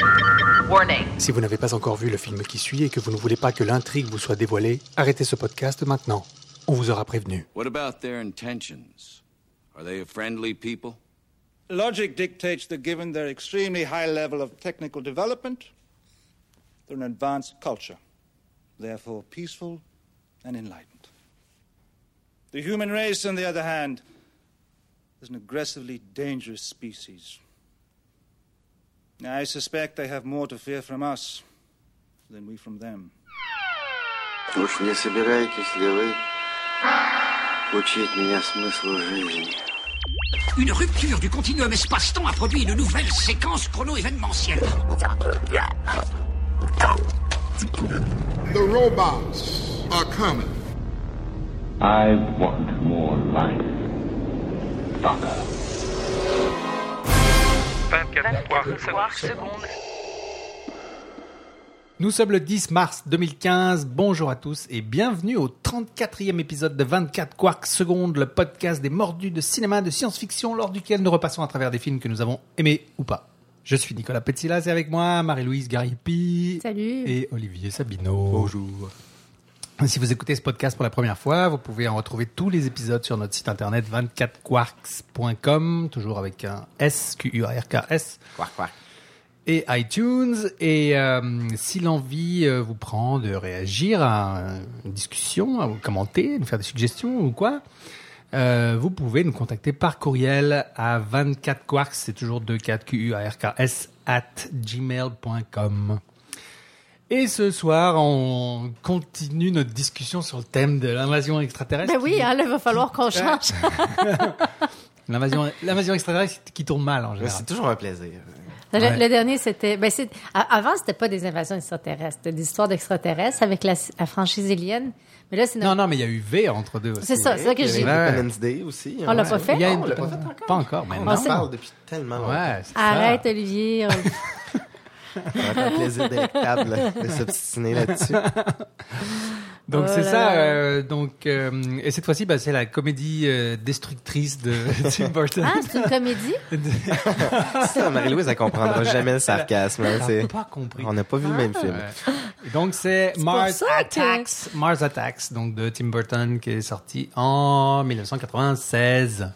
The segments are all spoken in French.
Warning. Si vous n'avez pas encore vu le film qui suit et que vous ne voulez pas que l'intrigue vous soit dévoilée, arrêtez ce podcast maintenant. On vous aura prévenu. What about their intentions? Are they friendly people? Logic dictates that given their extremely high level of technical development, they're an advanced culture, therefore peaceful and enlightened. The human race, on the other hand, is an aggressively dangerous species. I suspect they have more to fear from us than we from them. Уж не собираетесь ли вы учить меня смыслу жизни? Une rupture du continuum espace-temps a produit une nouvelle séquence chrono-événementielle. The robots are coming. I want more life. Fucker. 24 secondes. Nous sommes le 10 mars 2015, bonjour à tous et bienvenue au 34e épisode de 24 Quarks Secondes, le podcast des mordus de cinéma de science-fiction lors duquel nous repassons à travers des films que nous avons aimés ou pas. Je suis Nicolas Petzilas et avec moi Marie-Louise Garipi. Salut. Et Olivier Sabino. Bonjour. Si vous écoutez ce podcast pour la première fois, vous pouvez en retrouver tous les épisodes sur notre site internet 24quarks.com, toujours avec un S, Q-U-A-R-K-S. Quark, quark. Et iTunes. Et si l'envie vous prend de réagir à une discussion, à vous commenter, nous faire des suggestions ou quoi, vous pouvez nous contacter par courriel à 24quarks, c'est toujours 24 Q-U-A-R-K-S @gmail.com. Et ce soir, on continue notre discussion sur le thème de l'invasion extraterrestre. Ben oui, là, il va falloir qu'on change. L'invasion extraterrestre qui tourne mal en général. C'est toujours un plaisir. Le dernier, c'était... avant, c'était pas des invasions extraterrestres. C'était des histoires d'extraterrestres avec la franchise Alien. Mais là, c'est... Non, mais il y a eu V entre deux aussi. C'est ça que j'ai... Independence Day aussi. On l'a pas fait? On l'a pas fait encore. Pas encore, mais on non. en parle depuis tellement longtemps. Ouais, c'est Arrête, ça. Olivier. Ça va être un plaisir délectable de s'obstiner là-dessus. Donc Oh c'est là ça. là. Et cette fois-ci, c'est la comédie destructrice de Tim Burton. Ah, c'est une comédie? Ça, Marie-Louise, elle comprendra jamais le sarcasme. Hein, T'as pas compris. On n'a pas vu le même film. Ouais. Et donc c'est Mars pour ça Attacks, donc de Tim Burton, qui est sorti en 1996.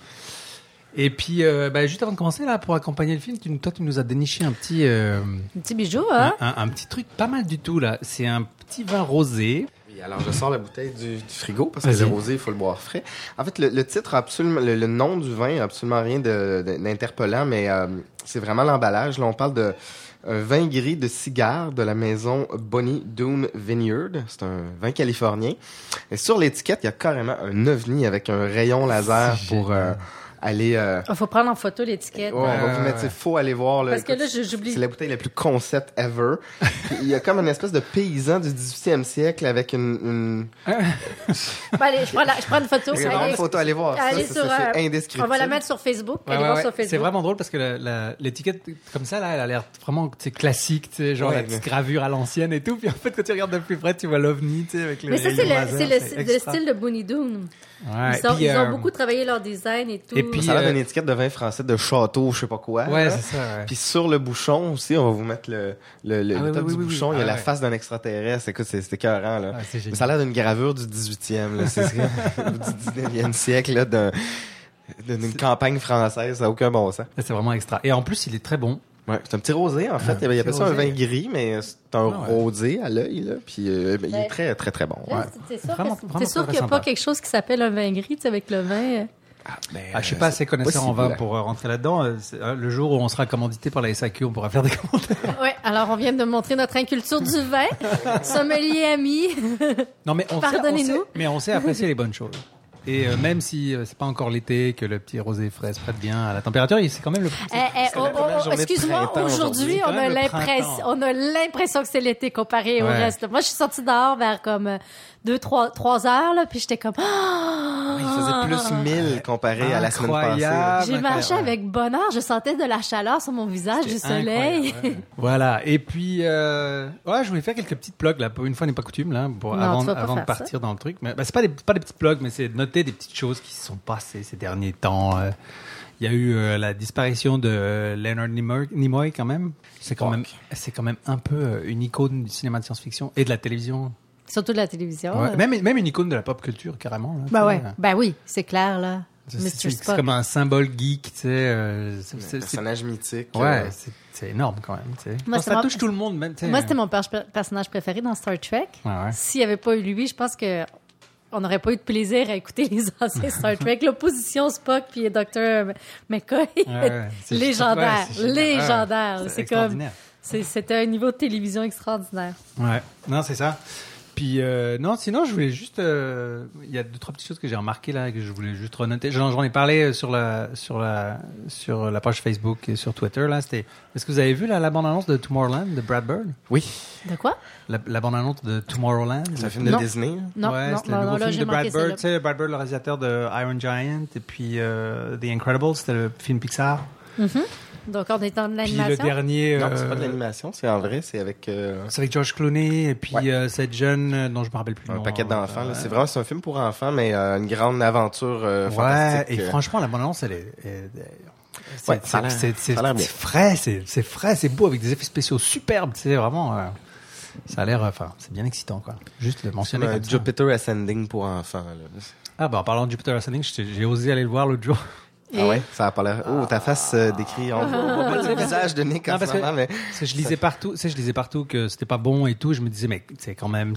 Et puis, juste avant de commencer, là, pour accompagner le film, tu nous as déniché un petit... Un petit bijou, hein? un petit truc pas mal du tout, là. C'est un petit vin rosé. Oui, alors je sors la bouteille du frigo parce que Vas-y. le rosé, il faut le boire frais. En fait, le titre, absolument, le nom du vin, a absolument rien d'interpellant, mais c'est vraiment l'emballage. Là, on parle de un vin gris de cigare de la maison Bonnie Doon Vineyard. C'est un vin californien. Et sur l'étiquette, il y a carrément un ovni avec un rayon laser pour... aller... Il faut prendre en photo l'étiquette. on va vous mettre, il faut aller voir. Là, Parce que là, j'oublie. C'est la bouteille la plus concept ever. Puis, il y a comme une espèce de paysan du 18e siècle avec une... Allez, je prends une photo. C'est vraiment une photo, allez voir Allez ça, sur, c'est indescriptible. on va la mettre sur Facebook. Ouais, Allez voir ouais. sur Facebook. C'est vraiment drôle parce que l'étiquette comme ça, là, elle a l'air vraiment classique, tu sais, genre Ouais, la petite gravure à l'ancienne et tout. Puis en fait, quand tu regardes de plus près, tu vois l'ovni, tu sais, avec le Mais ça, rayon laser, c'est le extra. style de Bonnie Doon. Ouais. Ils Puis, ont beaucoup travaillé leur design et tout. Et puis, Ça a l'air d'une étiquette de vin français de château, je sais pas quoi. Ouais, là. c'est ça, ouais. Puis sur le bouchon aussi, on va vous mettre le top du bouchon. Il y a la face d'un extraterrestre. Écoute, c'est écœurant, là. Ah, c'est génial. Mais ça a l'air d'une gravure du 18e, là. C'est du 19e siècle, là, d'une campagne française. Ça n'a aucun bon sens. C'est vraiment extra. Et en plus, il est très bon. Ouais, c'est un petit rosé, en fait. Il appelle ça un rosé. vin gris, mais c'est un Ah ouais. rosé à l'œil, là. Puis il est très, très, très bon. Là, Ouais. t'es sûr Vraiment- que- vraiment t'es sûr très qu'il n'y a sympa. pas quelque chose qui s'appelle un vin gris, tu sais, avec le vin. Je suis pas assez connaisseur en vin pour rentrer là-dedans. Le jour où on sera commandité par la SAQ, on pourra faire des commentaires. Ouais, alors on vient de montrer notre inculture du vin. Sommelier ami. Non, mais Pardonnez-nous. on sait apprécier les bonnes choses. Et même si c'est pas encore l'été, que le petit rosé frais se prête bien à la température, c'est quand même le... Excuse-moi, printemps aujourd'hui, aujourd'hui, quand on a même le l'impression, printemps. on a l'impression que c'est l'été comparé au Ouais. reste. Moi, je suis sortie dehors vers comme 3 heures, là, puis j'étais comme, Il faisait plus 1000 comparé à la semaine passée. Incroyable. j'ai marché avec bonheur, je sentais de la chaleur sur mon visage, du soleil. Incroyable, ouais. Voilà. Et puis, je voulais faire quelques petites plugs, là. Pour une fois n'est pas coutume, là, Non, avant tu vas pas de faire partir dans le truc. Mais, c'est pas des petites plugs, mais c'est de noter des petites choses qui se sont passées ces derniers temps. Il y a eu la disparition de Leonard Nimoy quand même. C'est quand même un peu une icône du cinéma de science-fiction et de la télévision. Surtout de la télévision. Ouais. Même une icône de la pop culture, carrément. Là, ben ouais. Ben oui, c'est clair, là. C'est comme un symbole geek, tu sais. C'est un personnage mythique. Ouais, c'est énorme quand même. Tu sais. Moi, ça touche tout le monde. Même, moi, c'était mon personnage préféré dans Star Trek. Ouais. S'il n'y avait pas eu lui, je pense que on n'aurait pas eu de plaisir à écouter les anciens Star Trek. L'opposition Spock puis Dr. McCoy, légendaire. Légendaire. C'est comme... C'était un niveau de télévision extraordinaire. Ouais. Non, c'est ça. Puis non, sinon je voulais juste, il y a 2-3 petites choses que j'ai remarquées là que je voulais juste renoter. J'en ai parlé sur la page Facebook et sur Twitter là. Est-ce que vous avez vu la bande-annonce de Tomorrowland de Brad Bird? Oui. De quoi? La bande-annonce de Tomorrowland. C'est un film de Disney. Non, ouais, c'était le nouveau film de Brad Bird. Tu sais, Brad Bird, le réalisateur de Iron Giant et puis The Incredibles, c'était le film Pixar. Mm-hmm. Donc, on est dans de l'animation. Puis le dernier... Non, c'est pas de l'animation, c'est en vrai, c'est avec... C'est avec George Clooney et puis cette jeune dont je me rappelle plus le nom. Un paquet d'enfants. C'est un film pour enfants, mais une grande aventure fantastique. Et franchement, la bande-annonce, elle est... ça a l'air bien. C'est frais, c'est beau, avec des effets spéciaux superbes, tu sais, vraiment... ça a l'air... Enfin, c'est bien excitant, quoi. Juste le mentionner comme ça. Jupiter Ascending pour enfants, là. Ah, en parlant de Jupiter Ascending, j'ai osé aller le voir l'autre jour. Ah ouais, ça a pas l'air. Oh, ta face décrit. On voit pas le visage de Nick en ce moment, mais. Parce que je lisais partout que c'était pas bon et tout. Je me disais, mais c'est quand même,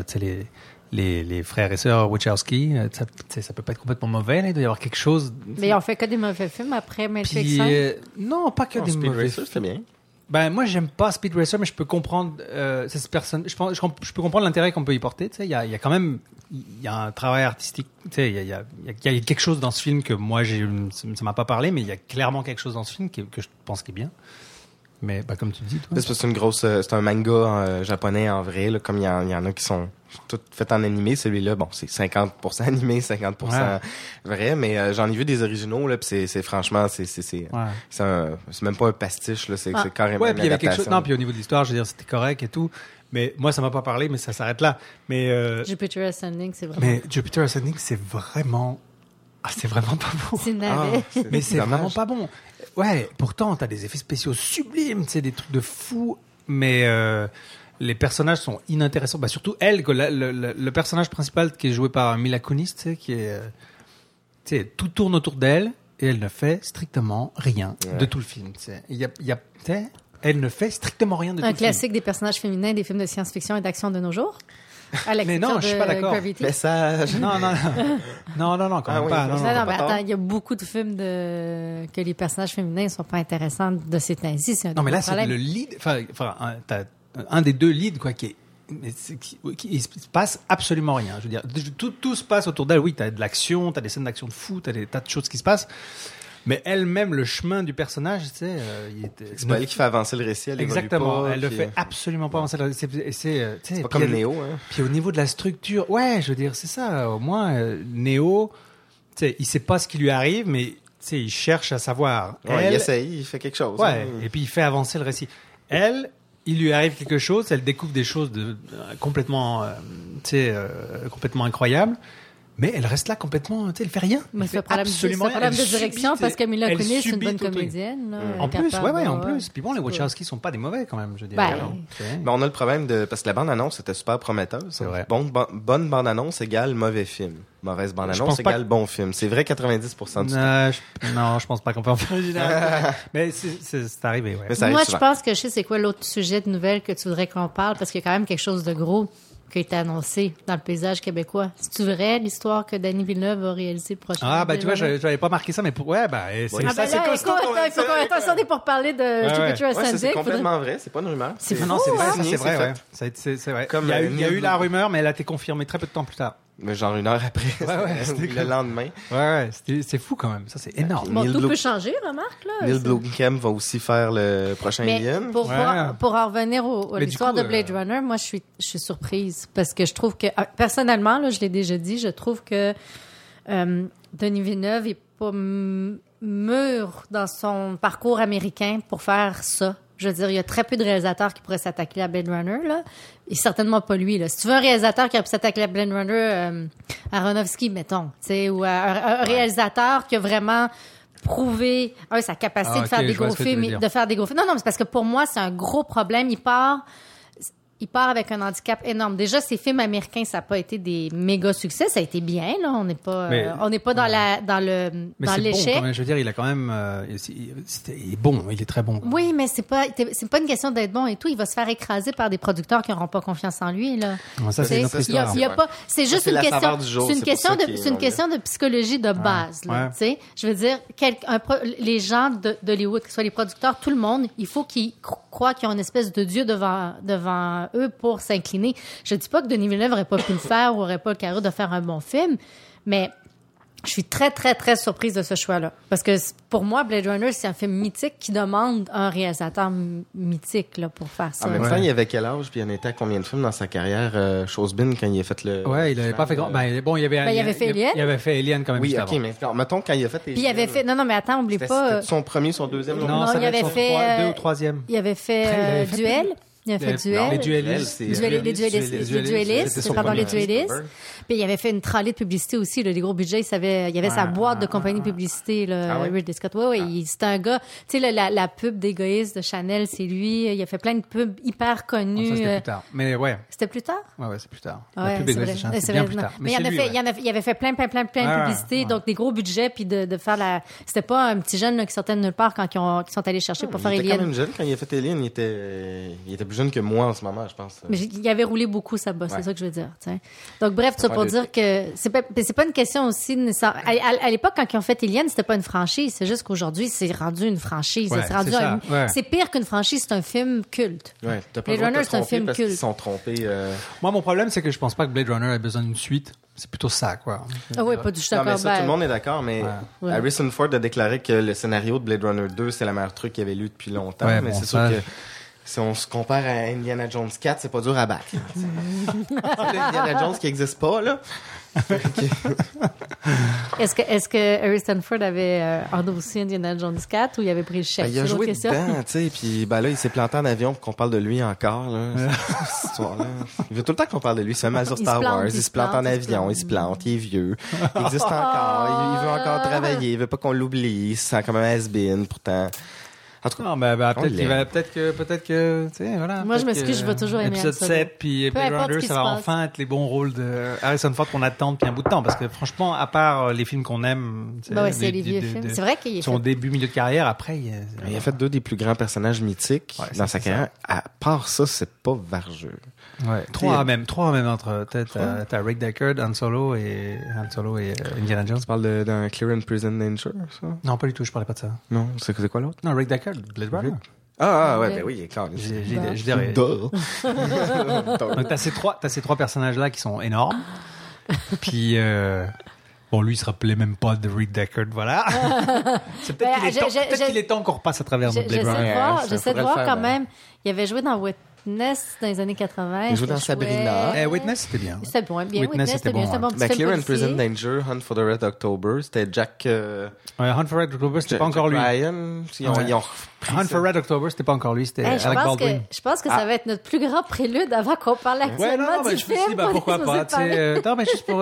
les frères et sœurs Wachowski, ça peut pas être complètement mauvais, là. Il doit y avoir quelque chose. Mais on fait que des mauvais films après Matrix. Non, pas que des mauvais films. C'est bien. Ben moi j'aime pas Speed Racer, mais je peux comprendre cette personne. Je peux comprendre l'intérêt qu'on peut y porter. Tu sais, il y a quand même un travail artistique. Tu sais, il y a quelque chose dans ce film que moi ça m'a pas parlé, mais il y a clairement quelque chose dans ce film que je pense qui est bien. Mais comme tu dis, toi. C'est un manga japonais en vrai, là, comme il y en a qui sont tout faits en animé. Celui-là, bon, c'est 50% animé, 50% vrai, mais j'en ai vu des originaux là, puis c'est franchement c'est même pas un pastiche là, c'est carrément une puis il y avait quelque adaptation. chose. Non, puis au niveau de l'histoire, je veux dire, c'était correct et tout. Mais moi, ça m'a pas parlé, mais ça s'arrête là. Mais Jupiter Ascending, c'est vraiment. Mais Jupiter Ascending, c'est vraiment pas bon. C'est navet. Mais c'est vraiment pas bon. Ouais, pourtant, t'as des effets spéciaux sublimes, tu sais, des trucs de fou, mais les personnages sont inintéressants. Bah, surtout elle, le personnage principal qui est joué par Mila Kunis, tu sais, qui est, tu sais, tout tourne autour d'elle et elle ne fait strictement rien de tout le film. Tu sais, tu sais, elle ne fait strictement rien de tout le film. Un classique des personnages féminins des films de science-fiction et d'action de nos jours. Mais non, je suis pas d'accord. Gravity. Message. Non, quand même pas. Non, mais attends, il y a beaucoup de films que les personnages féminins ne sont pas intéressants de ces temps-ci. Non, mais là, c'est le lead, t'as un des deux leads, quoi, qui il se passe absolument rien. Je veux dire, tout se passe autour d'elle. Oui, t'as de l'action, t'as des scènes d'action de fou, t'as des tas de choses qui se passent. Mais elle-même, le chemin du personnage, tu sais, c'est pas elle qui fait avancer le récit, elle exactement, pas, elle ne fait absolument pas avancer le récit. C'est pas comme Neo, hein. Puis au niveau de la structure, je veux dire, c'est ça. Au moins, Neo, tu sais, il sait pas ce qui lui arrive, mais tu sais, il cherche à savoir. Il essaye, il fait quelque chose. Ouais, et puis il fait avancer le récit. Elle, il lui arrive quelque chose, elle découvre des choses complètement, complètement incroyables. Mais elle reste là complètement, tu sais, elle fait rien. Mais c'est problème de direction parce que Mila Kunis c'est une bonne comédienne. En plus, en plus. Puis bon, les Wachowski sont pas des mauvais quand même, je dirais. Mais on a le problème parce que la bande-annonce était super prometteuse. C'est vrai. Bonne bande-annonce égale mauvais film. Mauvaise bande-annonce égale bon film. C'est vrai 90% du temps. Non, je pense pas qu'on peut en faire original. Mais c'est arrivé, ouais. Moi, je pense que je sais c'est quoi l'autre sujet de nouvelle que tu voudrais qu'on parle parce qu'il y a quand même quelque chose de gros qui a été annoncé dans le paysage québécois. C'est-tu vrai, l'histoire que Denis Villeneuve va réaliser le prochain? Ah, tu vois, j'avais pas marqué ça, mais c'est ça, c'est costaud. Attention, on est pour parler de Jupiter Ascending. C'est complètement vrai, c'est pas une rumeur. C'est fou, c'est vrai, ouais. C'est vrai. Il y a eu la rumeur, mais elle a été confirmée très peu de temps plus tard. Mais genre une heure après, le lendemain. Ouais, c'est fou quand même. Ça, c'est énorme. Bon, tout peut changer, remarque, là. Neil Blomkamp va aussi faire le prochain Alien. Pour en revenir à l'histoire de Blade Runner, moi, je suis surprise parce que je trouve que, personnellement, là, je l'ai déjà dit, je trouve que Denis Villeneuve est pas mûr dans son parcours américain pour faire ça. Je veux dire, il y a très peu de réalisateurs qui pourraient s'attaquer à Blade Runner, là. Et certainement pas lui, là. Si tu veux un réalisateur qui a pu s'attaquer à Blade Runner, Aronofsky, mettons, tu sais, ou un réalisateur qui a vraiment prouver sa capacité de faire des gros films, Non, mais c'est parce que pour moi, c'est un gros problème. Il part avec un handicap énorme. Déjà, ces films américains, ça n'a pas été des méga succès. Ça a été bien, là. On n'est pas dans l'échec. Bon, je veux dire, il a quand même, il est bon. Il est très bon. Oui, mais c'est pas une question d'être bon et tout. Il va se faire écraser par des producteurs qui n'auront pas confiance en lui, là. Non, ça, c'est une autre histoire. C'est juste une question de psychologie de base, là. Tu sais, je veux dire, les gens d'Hollywood, que ce soit les producteurs, tout le monde, il faut qu'ils croient qu'ils ont une espèce de dieu devant eux pour s'incliner. Je dis pas que Denis Villeneuve n'aurait pas pu le faire ou n'aurait pas le carreau de faire un bon film, mais je suis très, très, très surprise de ce choix-là. Parce que pour moi, Blade Runner, c'est un film mythique qui demande un réalisateur mythique là, pour faire ça. En même temps, il avait quel âge? Puis il en était à combien de films dans sa carrière, Chosebin, quand il a fait le... Ouais, il avait pas fait grand... il avait fait Alien. Il avait fait Alien quand même. Oui, OK, mais mettons, quand il a fait... Puis il avait fait... Non, mais attends, oublie pas... C'était son premier, son deuxième? Non, il avait fait... 2 ou 3e. Il avait fait Duel. Il a fait Duel. Les duellistes. Les duellistes. Pardon, les duellistes. Puis il avait fait une tralée de publicité aussi, là, des gros budgets. Il y avait sa boîte de compagnie de publicité, là, Ridley Scott. Oui, c'était un gars. Tu sais, la pub d'égoïste de Chanel, c'est lui. Il a fait plein de pubs hyper connues. Ça, c'était plus tard. Mais ouais. C'était plus tard? Ouais, c'est plus tard. La pub d'égoïste de Chanel, c'est bien plus tard. Mais il avait fait plein de publicités, donc des gros budgets, puis de faire la... C'était pas un petit jeune là, qui sortait de nulle part quand ils sont allés chercher pour faire Alien. Il était quand même jeune quand il a fait Alien. Il était plus jeune que moi en ce moment, je pense. Mais il avait roulé beaucoup sa bosse, c'est ça que je veux dire. T'sais. Donc bref, tout ça pour dire que c'est pas une question aussi nécessaire. À l'époque, quand ils ont fait Alien, c'était pas une franchise. C'est juste qu'aujourd'hui, c'est rendu une franchise. Ouais, c'est pire qu'une franchise, c'est un film culte. Ouais, Blade Runner, c'est un film parce culte. qu'ils sont trompés. Moi, mon problème, c'est que je pense pas que Blade Runner ait besoin d'une suite. C'est plutôt ça, quoi. Ah oui, pas du tout d'accord. Non, mais ça, tout le monde est d'accord, mais Harrison Ford a déclaré que le scénario de Blade Runner 2, c'est le meilleur truc qu'il avait lu depuis longtemps. Ouais, mais c'est sûr que si on se compare à Indiana Jones 4, c'est pas dur à battre. Indiana Jones qui n'existe pas, là. Est-ce que Harrison Ford avait endossé Indiana Jones 4 ou il avait pris le chèque? Il a joué dedans, tu sais, puis là, il s'est planté en avion pour qu'on parle de lui encore, là, cette histoire-là. Il veut tout le temps qu'on parle de lui. Il se fait mal sur Star Wars, il se plante en avion, il se plante, il est vieux, il existe encore, il veut encore travailler, il veut pas qu'on l'oublie, il se sent comme un has-been, pourtant... En tout cas, non, peut-être que, tu sais, voilà. Moi, je m'excuse, je vais toujours aimer épisode 7 puis Blade Runner, ça va enfin être les bons rôles de Harrison Ford qu'on attend depuis un bout de temps. Parce que franchement, à part les films qu'on aime, c'est les vieux films. C'est vrai qu'il est son début, milieu de carrière, après, il a fait 2 des plus grands personnages mythiques dans sa carrière. À part ça, c'est pas vargeux. Ouais, 3 même entre t'as Rick Deckard, Han Solo et Indiana Jones. Tu parles d'un Clear and Present Danger, ça? Non, pas du tout, je parlais pas de ça. Non, c'est quoi l'autre? Non, Rick Deckard, Blade Runner. Ouais, ben oui, clair. Je dirais. Donc t'as ces 3 personnages-là qui sont énormes. Puis bon, lui, il se rappelait même pas de Rick Deckard, voilà. C'est peut-être qu'il est temps qu'on repasse à travers notre Blade Runner. J'essaie de voir quand même. Il avait joué dans Witness dans les années 80. Il jouait dans Sabrina. Witness, c'était bien. C'était bon, bien. Witness, c'était bien. C'était un bon petit film Clear and Present Danger, Hunt for the Red October, c'était Jack... Hunt for Red October, c'était pas encore lui. Ryan, Hunt for Red October, c'était pas encore lui, c'était Alec Baldwin. Je pense que ça va être notre plus grand prélude avant qu'on parle actuellement du film. Pourquoi pas, tu sais. Non, mais juste pour...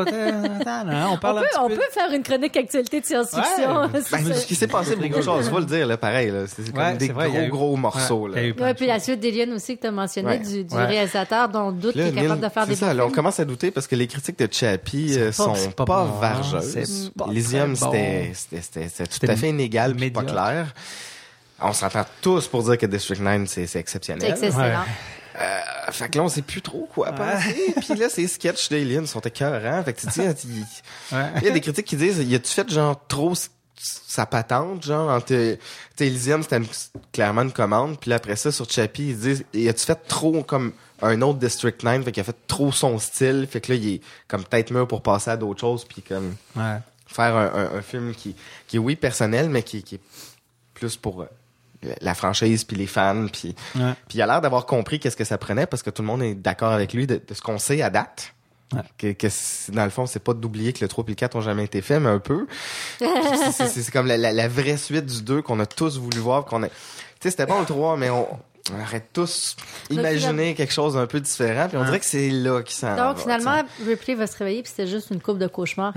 on parle on peut faire une chronique actualité de science-fiction. Ce qui s'est passé, beaucoup de choses, faut le dire, là, pareil, c'est comme des gros morceaux, là. Ouais, puis la suite d'Alien aussi que tu as mentionné, du réalisateur dont on doute qu'il est capable de faire des bons films. On commence à douter parce que les critiques de Chappie sont pas vargeuses. Elysium, c'était tout à fait inégal, mais pas clair. On s'entend tous pour dire que District 9, c'est exceptionnel. C'est excellent. Fait que là, on sait plus trop quoi penser. Puis là, ces sketchs d'Alien sont écœurants. Fait que tu dis, il y a des critiques qui disent, y a-tu fait genre trop sa patente, genre, entre Elysium, c'était clairement une commande, puis là, après ça, sur Chappie, ils disent, y a-tu fait trop comme un autre District 9, fait qu'il a fait trop son style, fait que là, il est comme tête mûr pour passer à d'autres choses, puis comme faire un film qui est, oui, personnel, mais qui est plus pour la franchise, puis les fans, puis il a l'air d'avoir compris qu'est-ce que ça prenait, parce que tout le monde est d'accord avec lui de ce qu'on sait à date. Ouais. Que dans le fond, c'est pas d'oublier que le 3 et le 4 ont jamais été faits, mais un peu. c'est comme la vraie suite du 2 qu'on a tous voulu voir. Tu sais, c'était bon le 3, mais On aurait tous imaginé quelque chose d'un peu différent, puis on dirait que c'est là qui s'en va. Donc, finalement, Ripley va se réveiller, puis c'était juste une coupe de cauchemar.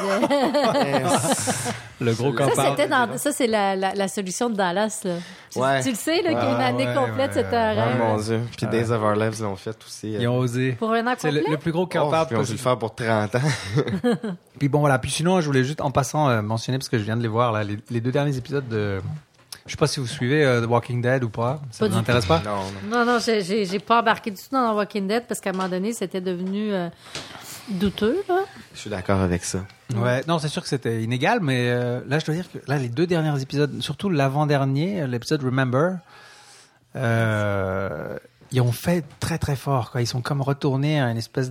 Le gros campard. Ça, c'est la solution de Dallas, là. Ouais. Tu le sais, là, qu'il y a une année complète, c'était un rêve. Oh mon Dieu. Puis Days of Our Lives l'ont fait aussi. Ils ont osé. Pour un an C'est complet? le plus gros campard. Puis ils ont dû le faire pour 30 ans. Puis bon, voilà. Puis sinon, je voulais juste, en passant, mentionner, parce que je viens de les voir, là, les 2 derniers épisodes de... Je sais pas si vous suivez The Walking Dead ou pas. Ça vous intéresse pas? Non, j'ai pas embarqué du tout dans The Walking Dead parce qu'à un moment donné, c'était devenu douteux, là. Je suis d'accord avec ça. Ouais, non, c'est sûr que c'était inégal, mais là, je dois dire que là, les 2 derniers épisodes, surtout l'avant-dernier, l'épisode Remember, ils ont fait très très fort, quoi. Ils sont comme retournés à une espèce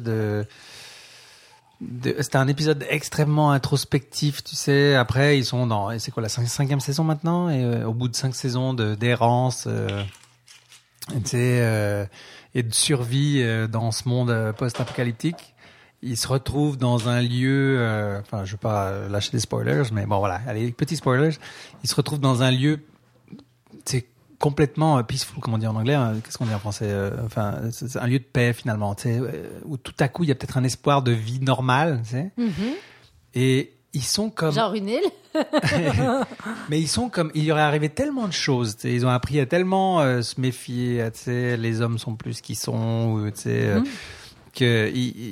c'était un épisode extrêmement introspectif, tu sais. Après, ils sont dans, c'est quoi, la 5e saison maintenant, et au bout de 5 saisons d'errance, tu sais, et de survie dans ce monde post-apocalyptique, ils se retrouvent dans un lieu, enfin, je veux pas lâcher des spoilers, mais bon, voilà, allez, petits spoilers. Ils se retrouvent dans un lieu, tu sais, complètement peaceful, comme on dit en anglais, hein. Qu'est-ce qu'on dit en français, enfin, c'est un lieu de paix finalement, tu sais, où tout à coup il y a peut-être un espoir de vie normale, tu sais. Et ils sont comme genre une île. Mais ils sont comme, il y aurait arrivé tellement de choses, tu sais, ils ont appris à tellement se méfier, tu sais, les hommes sont plus qu'ils sont, tu sais, que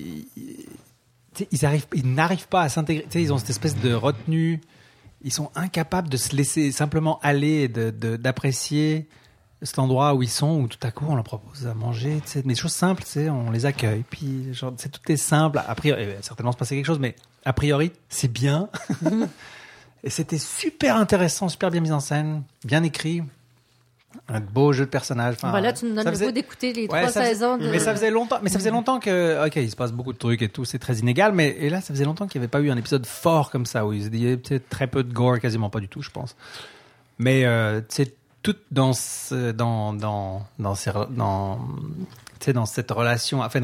ils n'arrivent pas à s'intégrer, tu sais, ils ont cette espèce de retenue. Ils sont incapables de se laisser simplement aller et d'apprécier cet endroit où ils sont, où tout à coup on leur propose à manger, tu sais, des choses simples, tu sais, on les accueille, puis genre, tout est simple. A priori, il va certainement se passer quelque chose, mais a priori, c'est bien. Et c'était super intéressant, super bien mis en scène, bien écrit. Un beau jeu de personnages. Enfin, voilà, tu nous donnes le goût d'écouter les 3 saisons. Mais ça faisait longtemps que, ok, il se passe beaucoup de trucs et tout, c'est très inégal, et là, ça faisait longtemps qu'il n'y avait pas eu un épisode fort comme ça, où il y avait peut-être très peu de gore, quasiment pas du tout, je pense. Mais, tu sais, tout dans cette relation, enfin,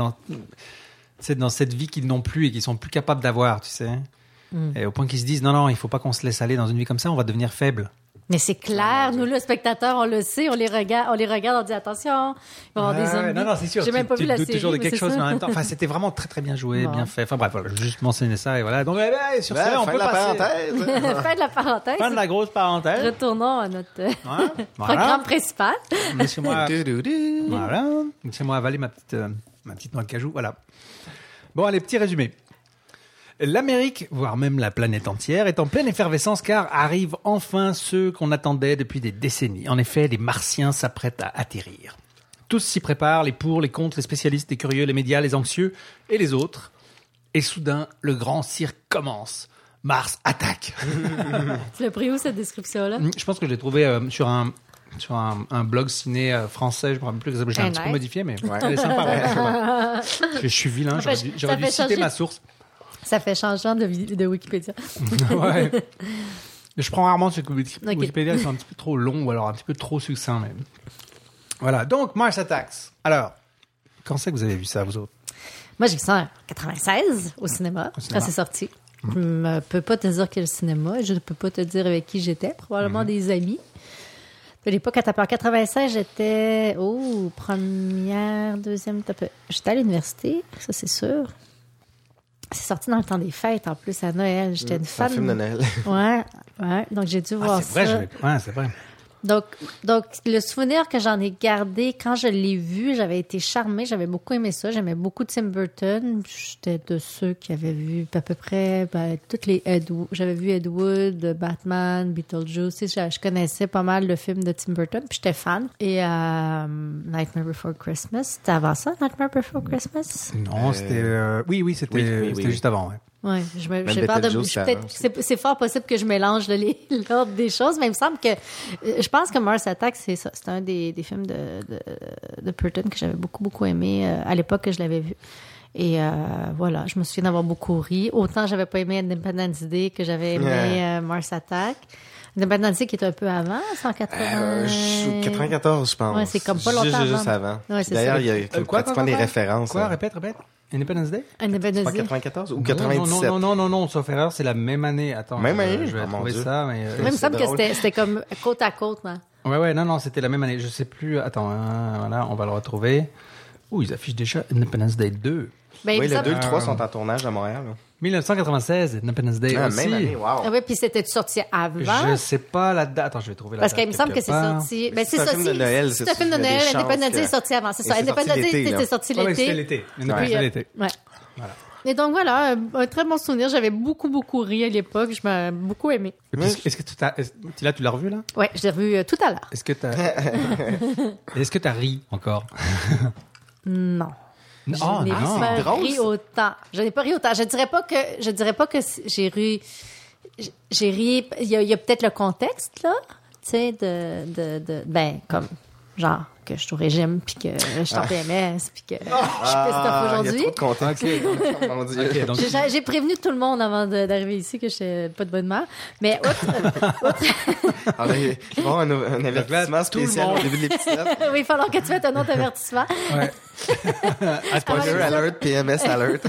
dans cette vie qu'ils n'ont plus et qu'ils sont plus capables d'avoir, tu sais. Et au point qu'ils se disent, non, il faut pas qu'on se laisse aller dans une vie comme ça, on va devenir faible. Mais c'est clair, nous, le spectateur, on le sait, on les regarde, on dit attention, il va y avoir des zombies. Non, c'est sûr. J'ai même pas vu la série. Tu doutes toujours de quelque chose, mais en même temps, enfin, c'était vraiment très, très bien joué, bien fait. Enfin, bref, voilà, juste mentionner ça, et voilà. Donc, sur ça, on peut passer. Fin de la parenthèse. Fin de la grosse parenthèse. Retournons à notre programme principal. Laissez-moi avaler ma petite noix de cajou, voilà. Bon, allez, petit résumé. L'Amérique, voire même la planète entière, est en pleine effervescence car arrivent enfin ceux qu'on attendait depuis des décennies. En effet, les Martiens s'apprêtent à atterrir. Tous s'y préparent, les pour, les contre, les spécialistes, les curieux, les médias, les anxieux et les autres. Et soudain, le grand cirque commence. Mars attaque. Tu l'as pris où, cette description-là? Je pense que je l'ai trouvé sur un blog ciné français, je me rappelle plus, j'ai un petit peu modifié, mais elle est sympa. Ouais. Je suis vilain, j'aurais dû citer ma source. Ça fait changement de Wikipédia. Ouais. Je prends rarement ce Wikipédia, c'est un petit peu trop long ou alors un petit peu trop succinct même. Voilà, donc Mars Attacks. Alors, quand c'est que vous avez vu ça, vous autres? Moi, j'ai vu ça en 96 au cinéma, quand c'est sorti. Je ne peux pas te dire quel cinéma et je ne peux pas te dire avec qui j'étais. Probablement des amis. De l'époque, en 96, j'étais première, deuxième... J'étais à l'université, ça c'est sûr. C'est sorti dans le temps des fêtes, en plus, à Noël. J'étais une fan. C'est un film de Noël. Ouais. Donc, j'ai dû voir ça. C'est vrai. Donc, le souvenir que j'en ai gardé, quand je l'ai vu, j'avais été charmée. J'avais beaucoup aimé ça. J'aimais beaucoup Tim Burton. J'étais de ceux qui avaient vu à peu près toutes les j'avais vu Ed Wood, Batman, Beetlejuice. Je connaissais pas mal le film de Tim Burton. Puis j'étais fan. Et Nightmare Before Christmas. C'était avant ça, Nightmare Before Christmas? Non, c'était... Oui, c'était juste avant, ouais. Ouais, c'est fort possible que je mélange l'ordre des choses, mais il me semble que je pense que Mars Attack, c'est ça. C'est un des films de Burton que j'avais beaucoup aimé à l'époque que je l'avais vu. Et voilà, je me souviens d'avoir beaucoup ri. Autant j'avais pas aimé Independence Day que j'avais aimé Mars Attack. Independence Day qui est un peu avant, 94, je pense. Ouais, c'est comme pas longtemps juste avant. Ouais, d'ailleurs, il y a pratiquement des références. Quoi? Répète. Independence Day? Independence Day. 94 ou 97? Non, sauf erreur, c'est la même année. Attends, même année? Je vais trouver ça. Mais il me semble que c'était comme côte à côte, hein. Ouais, non, c'était la même année. Je sais plus. Attends, voilà, on va le retrouver. Ouh, ils affichent déjà Independence Day 2. Ben, oui, le 2 et le 3 sont en tournage à Montréal. Là. 1996, Independence Day aussi. Même année, wow. Ah oui, puis c'était sorti avant. Je sais pas la date. Attends, je vais trouver la date. Parce qu'il me semble que c'est sorti. Ben, c'est un film de Noël. C'est un film de Noël. Independence Day est sorti avant. C'est ça. Independence Day, c'était sorti l'été. C'était l'été. Independence Day l'été. Ouais. Voilà. Et donc voilà, un très bon souvenir. J'avais beaucoup ri à l'époque. Je m'ai beaucoup aimé. Est-ce que tu l'as revu là? Ouais, je l'ai revu tout à l'heure. Est-ce que t'as ri encore? Non. Je n'ai pas ri autant. Je n'ai pas ri autant. Je dirais pas que j'ai ri. J'ai ri. Il y a peut-être le contexte là, tu sais, ben comme genre que je suis au régime puis que je suis en PMS puis que je suis pissed off aujourd'hui. Il y a trop de contexte. Mon Dieu. Okay, donc... J'ai prévenu tout le monde avant d'arriver ici que je n'étais pas de bonne mère. Mais Alors, il va y avoir un avertissement spécial au début de l'épisode. Oui, il va falloir que tu mettes un autre avertissement. Ouais. Spoiler alert, PMS alert.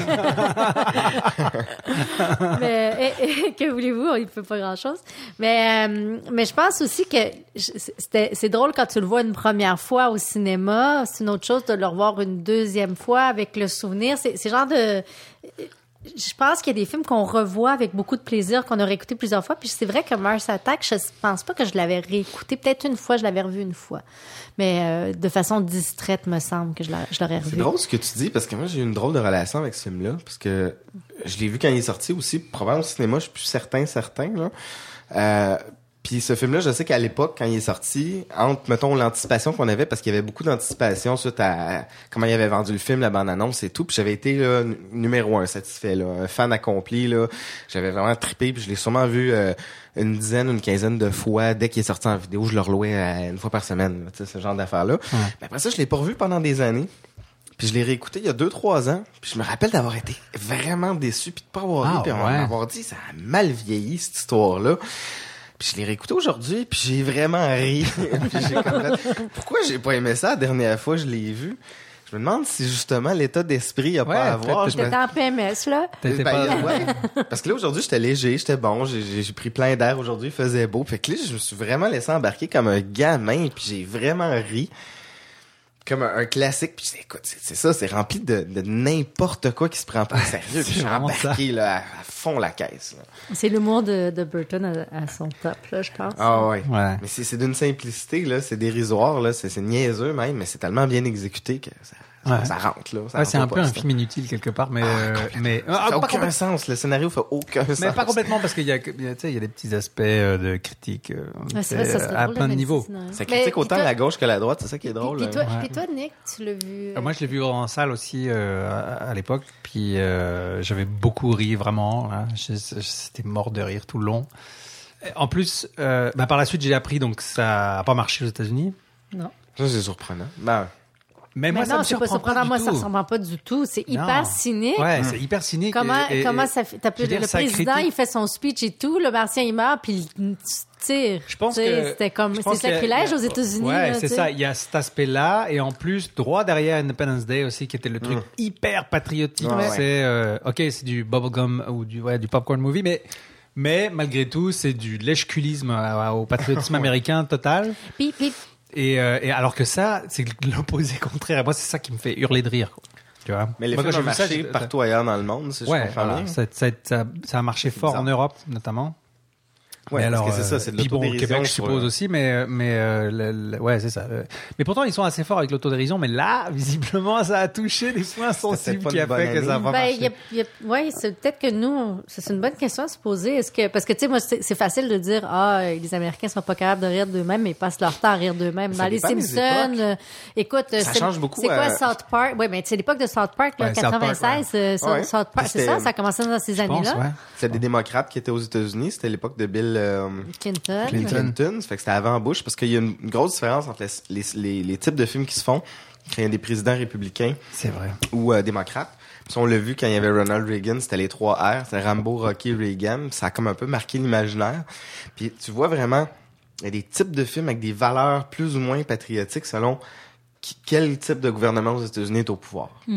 Mais que voulez-vous, il ne fait pas grand-chose. Mais je pense aussi que c'est drôle quand tu le vois une première fois au cinéma. C'est une autre chose de le revoir une deuxième fois avec le souvenir. C'est genre de... Je pense qu'il y a des films qu'on revoit avec beaucoup de plaisir, qu'on a réécouté plusieurs fois. Puis c'est vrai que Mars Attack, je pense pas que je l'avais réécouté. Peut-être une fois, je l'avais revu une fois. Mais de façon distraite, me semble que je l'aurais revu. C'est drôle ce que tu dis, parce que moi, j'ai eu une drôle de relation avec ce film-là. Parce que je l'ai vu quand il est sorti aussi, probablement au cinéma, je suis plus certain, là. Puis ce film-là, je sais qu'à l'époque, quand il est sorti, entre, mettons, l'anticipation qu'on avait, parce qu'il y avait beaucoup d'anticipation suite à comment il avait vendu le film, la bande-annonce et tout, puis j'avais été là, numéro 1 satisfait, là, un fan accompli, là. J'avais vraiment trippé, puis je l'ai sûrement vu une quinzaine de fois. Dès qu'il est sorti en vidéo, je le relouais une fois par semaine, tu sais, ce genre d'affaires-là. Ouais. Mais après ça, je l'ai pas revu pendant des années. Puis je l'ai réécouté il y a 2-3 ans. Puis je me rappelle d'avoir été vraiment déçu, puis de pas avoir ri, puis m'avoir dit, ça a mal vieilli, cette histoire-là. Puis je l'ai réécouté aujourd'hui, puis j'ai vraiment ri. Pourquoi j'ai pas aimé ça la dernière fois que je l'ai vu? Je me demande si justement l'état d'esprit a pas à voir. T'étais en PMS, là? Ouais. Parce que là, aujourd'hui, j'étais léger, j'étais bon, j'ai pris plein d'air aujourd'hui, il faisait beau. Fait que là, je me suis vraiment laissé embarquer comme un gamin, puis j'ai vraiment ri. Comme un classique, puis écoute, c'est ça, c'est rempli de n'importe quoi qui se prend pas au sérieux. Puis j'ai embarqué là, à fond la caisse. Là. C'est l'humour de Burton à son top, là, je pense. Ah ouais. Mais c'est d'une simplicité, là, c'est dérisoire, là, c'est niaiseux même, mais c'est tellement bien exécuté que ça rentre, là. C'est un peu un film inutile quelque part, mais ça n'a aucun sens, le scénario fait aucun sens. Mais pas complètement, parce qu'il y a des petits aspects de critique à plein de niveaux. Ça critique autant la gauche que la droite, c'est ça qui est drôle. Puis toi, Nick, tu l'as vu... Moi, je l'ai vu en salle aussi à l'époque, puis j'avais beaucoup ri, vraiment. Hein. C'était mort de rire tout le long. En plus, par la suite, j'ai appris donc ça a pas marché aux États-Unis. Non. Ça, c'est surprenant. Mais moi, ça me surprend pas surprenant. Moi, ça ressemble pas du tout. C'est hyper cynique. Ouais, c'est hyper cynique. Comment ça fait? Le président, il fait son speech et tout. Le martien, il meurt, puis il tire. Je pense que c'était comme c'est sacrilège aux États-Unis. Ouais, c'est ça. Il y a cet aspect-là, et en plus, droit derrière Independence Day aussi, qui était le truc hyper patriotique. C'est c'est du bubblegum ou du popcorn movie, mais malgré tout, c'est du lèche-culisme au patriotisme américain total. Et alors que ça, c'est l'opposé contraire. Et moi, c'est ça qui me fait hurler de rire, quoi. Tu vois? Mais les films ont marché partout ailleurs dans le monde, si je comprends bien. Ça a marché fort en Europe, notamment. Ouais, parce que c'est ça, c'est de l'autodérision. Au Québec, je suppose aussi, mais c'est ça. Mais pourtant, ils sont assez forts avec l'autodérision, mais là, visiblement, ça a touché des points sensibles qui a fait que ça va marcher. C'est peut-être que nous, c'est une bonne question à se poser. Parce que, tu sais, moi, c'est facile de dire, les Américains sont pas capables de rire d'eux-mêmes, mais ils passent leur temps à rire d'eux-mêmes. Dans les Simpsons, écoute, ça change beaucoup. C'est quoi South Park? Oui, mais c'est l'époque de South Park, là, 96, South Park. C'est ça a commencé dans ces années-là. C'était des démocrates qui étaient aux États-Unis. C'était l'époque de Bill Clinton. Ça fait que c'était avant Bush, parce qu'il y a une grosse différence entre les types de films qui se font quand il y a des présidents républicains, c'est vrai, ou démocrates. Puis on l'a vu quand il y avait Ronald Reagan, c'était les 3 R, c'était Rambo, Rocky, Reagan. Ça a comme un peu marqué l'imaginaire. Puis tu vois vraiment, il y a des types de films avec des valeurs plus ou moins patriotiques selon quel type de gouvernement aux États-Unis est au pouvoir.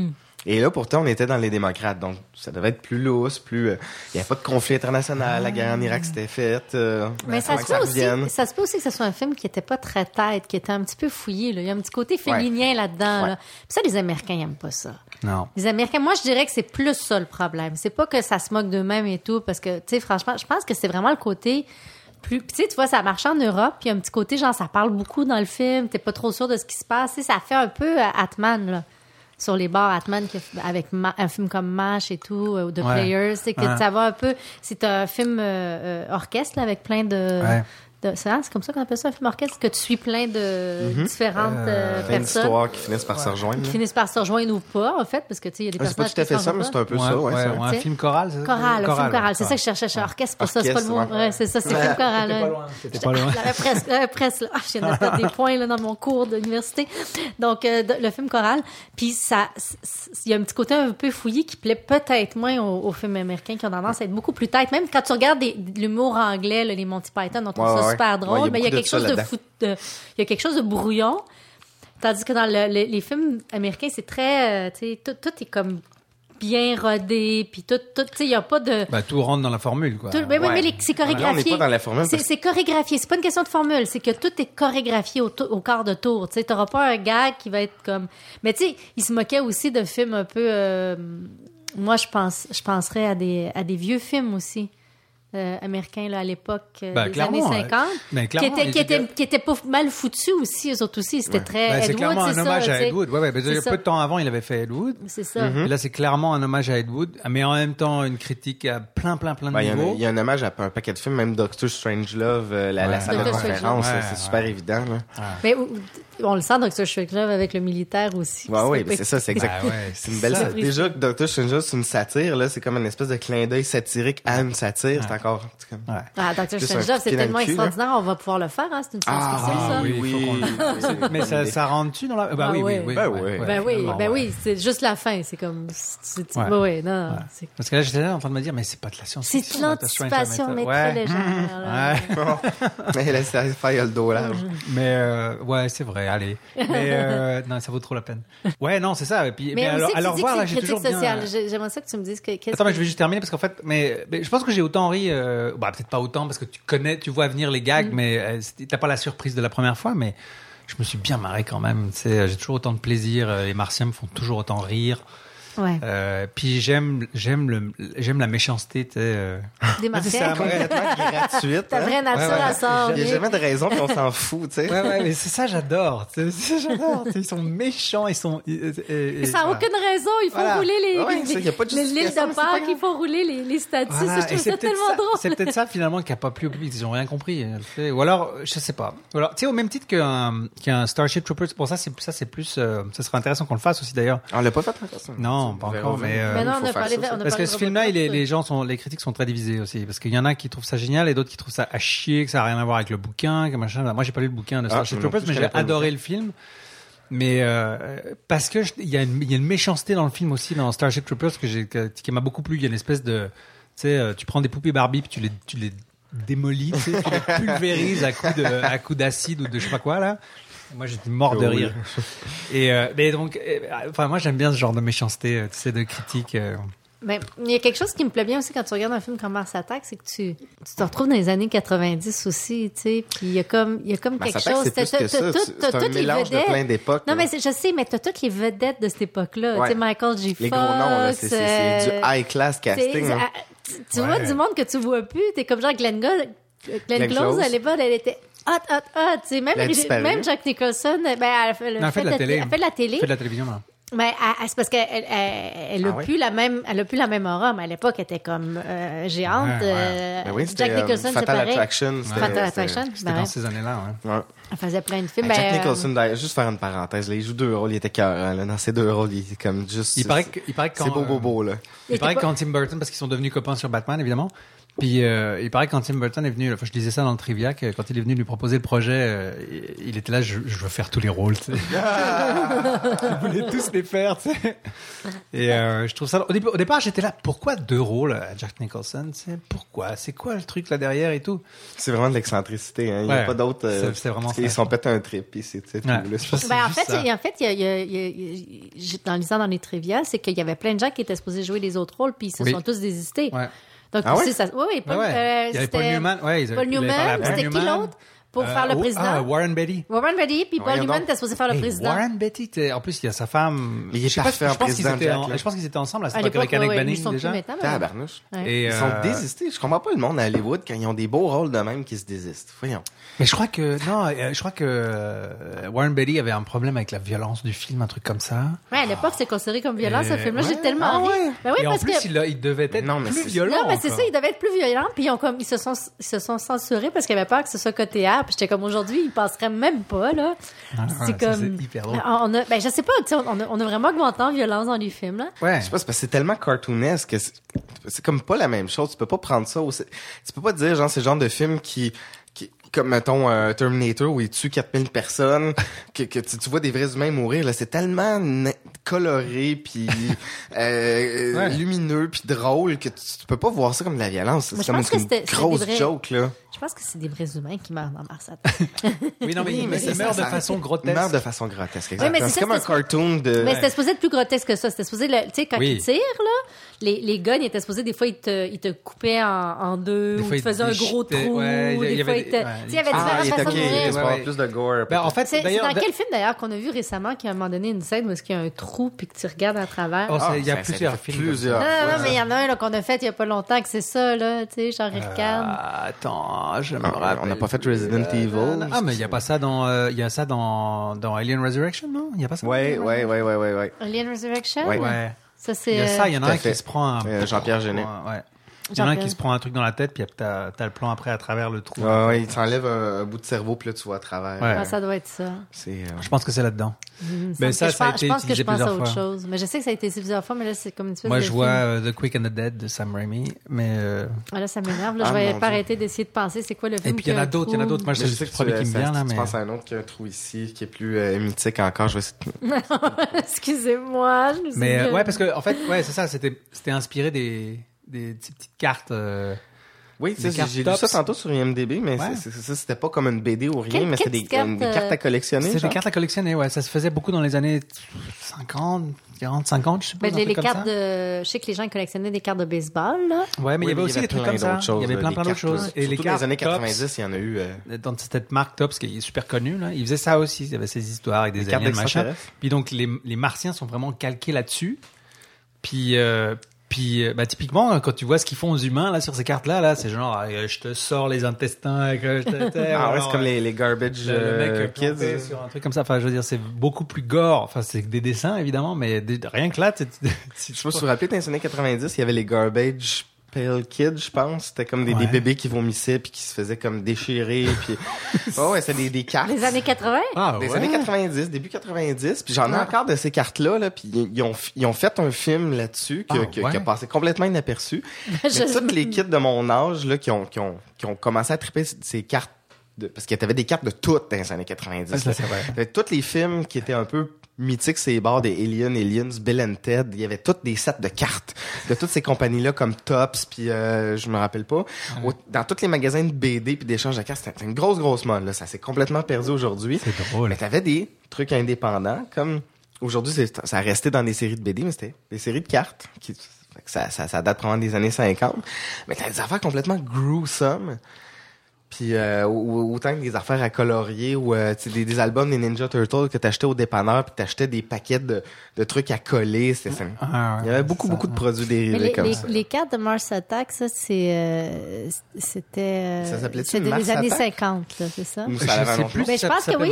Et là, pourtant, on était dans les démocrates, donc ça devait être plus lousse, plus... Il n'y avait pas de conflit international, la guerre en Irak s'était faite. Mais ça se peut aussi que ce soit un film qui était pas très tête, qui était un petit peu fouillé, là. Il y a un petit côté féminin là-dedans, là. Puis ça, les Américains n'aiment pas ça. Non. Les Américains, moi, je dirais que c'est plus ça le problème. C'est pas que ça se moque d'eux-mêmes et tout, parce que, tu sais, franchement, je pense que c'est vraiment le côté... Puis, tu sais, tu vois, ça marche en Europe, puis il y a un petit côté, genre, ça parle beaucoup dans le film, t'es pas trop sûr de ce qui se passe. Tu sais, ça fait un peu Atman, là. Sur les bords, Atman, avec un film comme MASH et tout, ou The Players, c'est que ça va un peu... C'est un film orchestre, là, avec plein de... C'est comme ça qu'on appelle ça, un film orchestre, que tu suis plein de différentes personnes. Histoires qui finissent par se rejoindre. Qui finissent par se rejoindre ou pas, en fait, parce que, tu sais, il y a des personnages qui se rejoignent. C'est pas tout à fait ça, mais c'est un peu ça, un film choral, c'est ça? Un film choral, c'est ça que je cherchais. Je orchestre, pour ça, c'est pas le mot. Ouais, c'est ça, c'est film choral. C'était pas loin. Presque, là. Je viens de perdre des points, là, dans mon cours d'université. Donc, le film choral. Puis, ça, il y a un petit côté un peu fouillé qui plaît peut-être moins aux films américains qui ont tendance à être beaucoup plus tête. Même quand tu regardes l'humour anglais, là, les Monty Python, on trouve ça super drôle, mais il y a quelque chose il y a quelque chose de brouillon, tandis que dans les films américains, c'est très, tu sais, tout est comme bien rodé, puis tout, tu sais, il y a pas de... tout rentre dans la formule, quoi. Mais c'est chorégraphié. On n'est pas dans la formule. C'est chorégraphié. C'est pas une question de formule, c'est que tout est chorégraphié au quart de tour. Tu sais, t'auras pas un gag qui va être comme... Mais tu sais, il se moquait aussi de films un peu... Moi, je penserais à des vieux films aussi. Américains là, à l'époque des années 50 qui étaient pas mal foutus aussi, eux autres aussi, c'était très c'est Ed clairement Wood, un hommage à Ed Wood. Il y a peu de temps avant, il avait fait Ed Wood. C'est ça. Et là, c'est clairement un hommage à Ed Wood, mais en même temps une critique à plein de niveaux. Il y a un hommage à un paquet de films, même Doctor Strangelove, la salle de conférence, c'est super évident. Mais on le sent, Doctor Strangelove, avec le militaire aussi. Oui, c'est ça, c'est exact. C'est une belle satire. Déjà que Doctor Strangelove, c'est une satire, là, c'est comme une espèce de clin d'œil satirique à une satire. C'est encore... Doctor Strangelove, c'est tellement extraordinaire, on va pouvoir le faire, hein? C'est une séance spéciale, ça. Oui. Mais ça rentre-tu dans la... oui, c'est juste la fin, c'est comme... Parce que là, j'étais là en train de me dire, mais c'est pas de la science-fiction. C'est de l'anticipation, mais très légère. Mais là, ça fait le dos large. Mais, c'est vrai, allez. Mais, non, ça vaut trop la peine. Ouais, non, c'est ça. Et puis, mais alors voir, là, j'ai toujours bien... J'aimerais ça que tu me dises que... Attends, mais je vais juste terminer, parce qu'en fait, mais je pense que j'ai autant ri, peut-être pas autant, parce que tu vois venir les gags, mais t'as pas la surprise de la première fois, mais je me suis bien marré quand même. Tu sais, j'ai toujours autant de plaisir. Les Martiens me font toujours autant rire. Ouais. Puis j'aime la méchanceté, tu sais. Des Martiens. C'est complètement gratuite. Ta vraie nature, elle sort. Il n'y a jamais de raison qu'on s'en fout, tu sais. Ouais, mais c'est ça, j'adore. Ils sont méchants, ils sont... ça n'a aucune raison. Ils font rouler les lignes de Pâques, ils font rouler les statues. Voilà. Je trouve ça tellement drôle. C'est peut-être ça, finalement, qui n'a pas plu au public. Ils n'ont rien compris. Ou alors, je sais pas. Ou alors, tu sais, au même titre qu'un Starship Troopers, pour ça, c'est plus... ça serait intéressant qu'on le fasse aussi, d'ailleurs. On l'a pas fait, attention. Non, pas encore, mais non, on a parlé parce que ce film-là, les critiques sont très divisées aussi, parce qu'il y en a qui trouvent ça génial et d'autres qui trouvent ça à chier, que ça a rien à voir avec le bouquin, que machin. Moi, j'ai pas lu le bouquin de Starship Troopers, mais j'ai adoré le film. Mais parce que il y a une méchanceté dans le film aussi, dans Starship Troopers, qui m'a beaucoup plu. Il y a une espèce de, tu sais, tu prends des poupées Barbie puis tu les démolis, tu les pulvérises à coups d'acide ou de je sais pas quoi là. Moi, j'étais mort de rire. Et mais donc, moi, j'aime bien ce genre de méchanceté, tu sais, de critique. Mais il y a quelque chose qui me plaît bien aussi quand tu regardes un film comme Mars Attack, c'est que tu te retrouves dans les années 90 aussi, tu sais, puis il y a comme quelque chose. C'est un mélange de plein d'époques. Non, mais je sais, mais t'as toutes les vedettes de cette époque-là. Tu sais, Michael J. Fox. Les gros noms, là, c'est du high-class casting. Tu vois du monde que tu vois plus. T'es comme genre Glenn Close, à l'époque, elle était... tu sais, même Jack Nicholson, elle a fait de la télé. Elle fait de la télé. Elle fait de la télévision, là. Mais c'est parce qu'elle a plus la même aura, mais à l'époque, elle était comme géante. Jack Nicholson, c'est pareil. Fatal Attraction. C'était dans ces années-là, ouais. Elle faisait plein de films. Jack Nicholson, d'ailleurs, juste faire une parenthèse, là, il joue 2 rôles, il était cœur, dans ces 2 rôles, il est comme juste... Il paraît que c'est beau, là. Il paraît que quand Tim Burton, parce qu'ils sont devenus copains sur Batman, évidemment, Puis il paraît que quand Tim Burton est venu, je disais ça dans le trivia, que quand il est venu lui proposer le projet, il était là, je veux faire tous les rôles, tu sais. Il voulait tous les faire, tu sais. Et je trouve ça... Au départ, j'étais là, pourquoi 2 rôles à Jack Nicholson, tu sais? Pourquoi? C'est quoi le truc là derrière et tout? C'est vraiment de l'excentricité, hein. Il n'y a pas d'autre... c'est vraiment ça. Ils sont pétés un trip, puis c'est tout. Là, en fait, en lisant dans les trivia, c'est qu'il y avait plein de gens qui étaient supposés jouer les autres rôles, puis ils se sont tous désistés. Ouais. Donc, ça, oui, il y avait Paul Newman. Paul Newman, c'était qui l'autre pour faire le président? Warren Beatty. Warren Beatty, puis Paul Newman était supposé faire le président. Warren Beatty, en plus, il y a sa femme. Il est parfait en président. Je pense qu'ils étaient ensemble à cette époque avec Annette Bening déjà. Tabarnouche. Ils sont désistés. Je comprends pas le monde à Hollywood quand ils ont des beaux rôles de même qui se désistent. Voyons. Mais je crois que Warren Beatty avait un problème avec la violence du film, un truc comme ça. Ouais, à l'époque, c'est considéré comme violent, ce film-là. J'ai tellement ri. Ben oui, parce que il devait être plus violent. Non, mais c'est ça, il devait être plus violent. Puis ils se sont censurés parce qu'ils avaient peur que ce soit côté A. Puis j'étais comme aujourd'hui, ils passeraient même pas là. C'est comme. C'est hyper drôle. Je sais pas, on a vraiment augmenté en violence dans les films là. Ouais. Je sais pas, c'est parce que c'est tellement cartoonesque que c'est comme pas la même chose. Tu peux pas prendre ça. Tu peux pas dire genre c'est le genre de film qui comme mettons Terminator où il tue 4000 personnes que tu vois des vrais humains mourir là, c'est tellement coloré puis lumineux puis drôle que tu peux pas voir ça comme de la violence. C'est comme une grosse joke là. Je pense que c'est des vrais humains qui meurent dans Mars Oui, non, mais ils meurent de façon grotesque. Ils meurent de façon grotesque, exactement. Oui, c'est comme un cartoon de... Mais c'était supposé être plus grotesque que ça. C'était supposé, tu sais, quand ils tirent, là, les guns, ils étaient supposés, des fois, ils te coupaient en deux, ou ils te faisaient un gros trou, des fois, il y avait différentes façons de mourir. Plus de gore. En fait, c'est dans quel film, d'ailleurs, qu'on a vu récemment, qu'à un moment donné, une scène où est-ce qu'il y a un trou, puis que tu regardes à travers? Il y a plusieurs films. Non, mais il y en a un qu'on a fait il y a pas longtemps, que c'est ça, là, tu sais, genre, il regarde. Attends, je me rappelle. On n'a pas fait Resident Evil. Mais il y a pas ça dans Alien Resurrection, non? Il y a pas ça? Ouais. Alien Resurrection? Ouais. Ça, c'est... il y en a un qui se prend Jean-Pierre Jeunet. Ouais. Il y en a un qui se prend un truc dans la tête, puis t'as le plan après à travers le trou. Ouais, il t'enlève un bout de cerveau, puis là, tu vois à travers. Ouais. Ça doit être ça. Je pense que c'est là-dedans. Mais ça a été utilisé plusieurs fois. Je pense à autre chose. Mais je sais que ça a été utilisé plusieurs fois, mais là, c'est comme une espèce Moi, je vois The Quick and the Dead de Sam Raimi, mais... Là, ça m'énerve. Là, je vais pas arrêter d'essayer de penser c'est quoi le film. Et puis, il y en a d'autres. Moi, je sais que le premier qui me vient, là, mais... Je pense à un autre qui a un trou ici, qui est plus mythique encore. Je vais essayer de... Excusez-moi. Mais ouais, parce que, en fait, ouais, c'est ça. C'était inspiré des petites cartes. Oui, j'ai lu ça tantôt sur IMDb, mais ça, c'était pas comme une BD ou rien, mais c'était des cartes à collectionner. C'était des cartes à collectionner, ouais. Ça se faisait beaucoup dans les années 50, 40, 50, je sais pas. Les cartes de... Je sais que les gens collectionnaient des cartes de baseball, là. Ouais, mais il y avait aussi des trucs comme ça. Il y avait plein d'autres choses. Et les cartes dans les années 90, il y en a eu. Dans cette marque Topps, qui est super connue, là. Ils faisaient ça aussi. Il y avait ces histoires avec des aliens, machin. Puis donc, les martiens sont vraiment calqués là-dessus. Puis, typiquement, quand tu vois ce qu'ils font aux humains, là, sur ces cartes-là, là, c'est genre, je te sors les intestins, c'est comme les garbage, le mec kids. Sur un truc comme ça. Enfin, je veux dire, c'est beaucoup plus gore. Enfin, c'est des dessins, évidemment, mais rien que là, je sais pas si vous vous rappelez, dans les années 90, il y avait les garbage Pale Kids, je pense. C'était comme des bébés qui vomissaient puis qui se faisaient comme déchirer. Puis... c'était des cartes. Les années 80? Des années 90, début 90. Puis j'en ai encore de ces cartes-là. Là, puis ils ont fait un film là-dessus qui a passé complètement inaperçu. Mais tous les kids de mon âge là, qui ont commencé à triper ces cartes, parce qu'il y avait des cartes de toutes dans les années 90. Ça, c'est vrai. Tous les films qui étaient un peu mythique, c'est les bars des Aliens, Bill and Ted. Il y avait tous des sets de cartes de toutes ces compagnies-là, comme Topps, puis je me rappelle pas. Dans tous les magasins de BD puis d'échange de cartes, c'était une grosse mode. Là. Ça s'est complètement perdu aujourd'hui. C'est drôle. Mais t'avais des trucs indépendants, comme aujourd'hui, ça a resté dans des séries de BD, mais c'était des séries de cartes. Ça date probablement des années 50. Mais t'as des affaires complètement gruesome. Puis autant que des affaires à colorier ou des albums des Ninja Turtles que t'achetais au dépanneur puis t'achetais des paquets de trucs à coller. Il y avait beaucoup de produits dérivés comme ça. Les cartes de Mars Attack, ça c'était ça s'appelait-tu c'était Mars des années Attack? 50 là, c'est ça? Ou ça sais plus. Mais je pense que oui,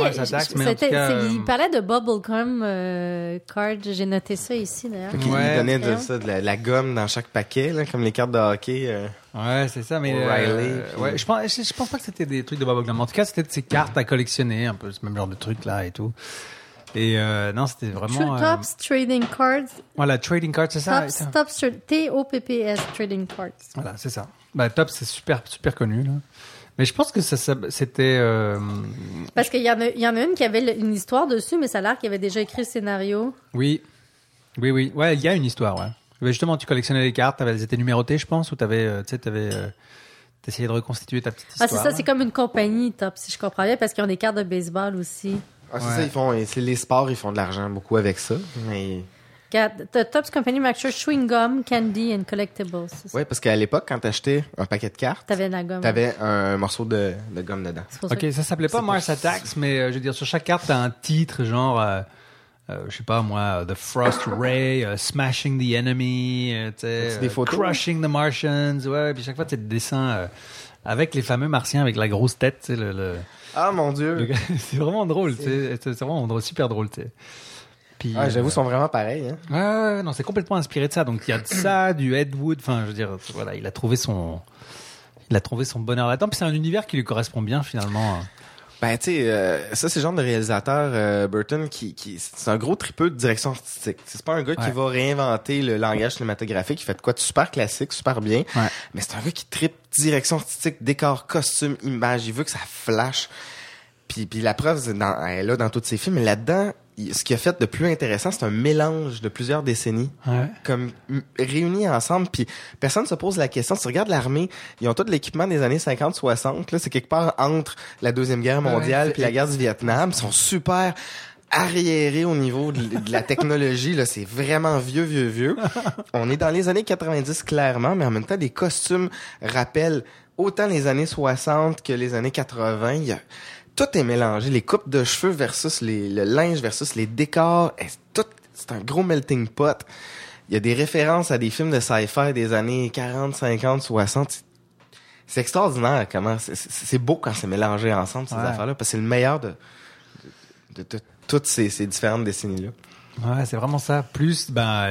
il parlait de bubblegum card, j'ai noté ça ici d'ailleurs. Il donnait de la gomme dans chaque paquet là, comme les cartes de hockey. Ouais, c'est ça, mais je pense pas que c'était des trucs de bubblegum. En tout cas, c'était de ces cartes à collectionner, un peu ce même genre de truc là et tout. Et non, c'était vraiment... Topps Trading Cards. Voilà, Trading Cards, c'est ça? Topps, T-O-P-P-S, Trading Cards. Voilà, c'est ça. Bah, Topps, c'est super, super connu, là. Mais je pense que ça c'était... Parce qu'il y en a une qui avait une histoire dessus, mais ça a l'air qu'il avait déjà écrit le scénario. Oui. Ouais, il y a une histoire, ouais. Mais justement, tu collectionnais les cartes, elles étaient numérotées, je pense, ou t'essayais de reconstituer ta petite histoire. Ah, c'est ça, c'est comme une compagnie, Top, si je comprends bien, parce qu'ils ont des cartes de baseball aussi. Ah, c'est ça, c'est les sports, ils font de l'argent beaucoup avec ça. Mais... Topps Company manufacture chewing gum, candy and collectibles. Oui, parce qu'à l'époque, quand t'achetais un paquet de cartes, t'avais la gomme. T'avais un morceau de gomme dedans. Ok, ça s'appelait pas Mars Attacks, mais je veux dire, sur chaque carte, t'as un titre, genre, je sais pas moi, The Frost Ray, Smashing the Enemy, des photos, Crushing the Martians, ouais, puis chaque fois, c'est des dessins avec les fameux martiens avec la grosse tête, tu sais, Ah, mon Dieu! C'est vraiment drôle, c'est vraiment drôle, super drôle, tu sais. Puis, j'avoue, ils sont vraiment pareils. Hein? Ouais, non, c'est complètement inspiré de ça. Donc il y a de ça, du Ed Wood. Enfin, je veux dire, voilà, il a trouvé son bonheur là-dedans. Puis c'est un univers qui lui correspond bien finalement. Ben, tu sais, ça, c'est le genre de réalisateur, Burton, qui c'est un gros tripeux de direction artistique. C'est pas un gars qui va réinventer le langage cinématographique. Il fait de quoi de super classique, super bien. Ouais. Mais c'est un gars qui tripe direction artistique, décor, costume, image. Il veut que ça flash. Puis la preuve, elle est là dans tous ses films. Mais là-dedans, ce qu'il a fait de plus intéressant, c'est un mélange de plusieurs décennies, comme réunis ensemble. Puis personne ne se pose la question. Si tu regardes l'armée, ils ont tout l'équipement des années 50-60. Là, c'est quelque part entre la Deuxième Guerre mondiale puis la guerre du Vietnam. Ils sont super arriérés au niveau de la technologie. Là, c'est vraiment vieux. On est dans les années 90 clairement, mais en même temps, les costumes rappellent autant les années 60 que les années 80. Tout est mélangé, les coupes de cheveux versus le linge versus les décors, c'est un gros melting pot. Il y a des références à des films de sci-fi des années 40, 50, 60. C'est extraordinaire comment c'est beau quand c'est mélangé ensemble ces affaires-là, parce que c'est le meilleur de toutes ces différentes décennies-là. Ouais, c'est vraiment ça. Plus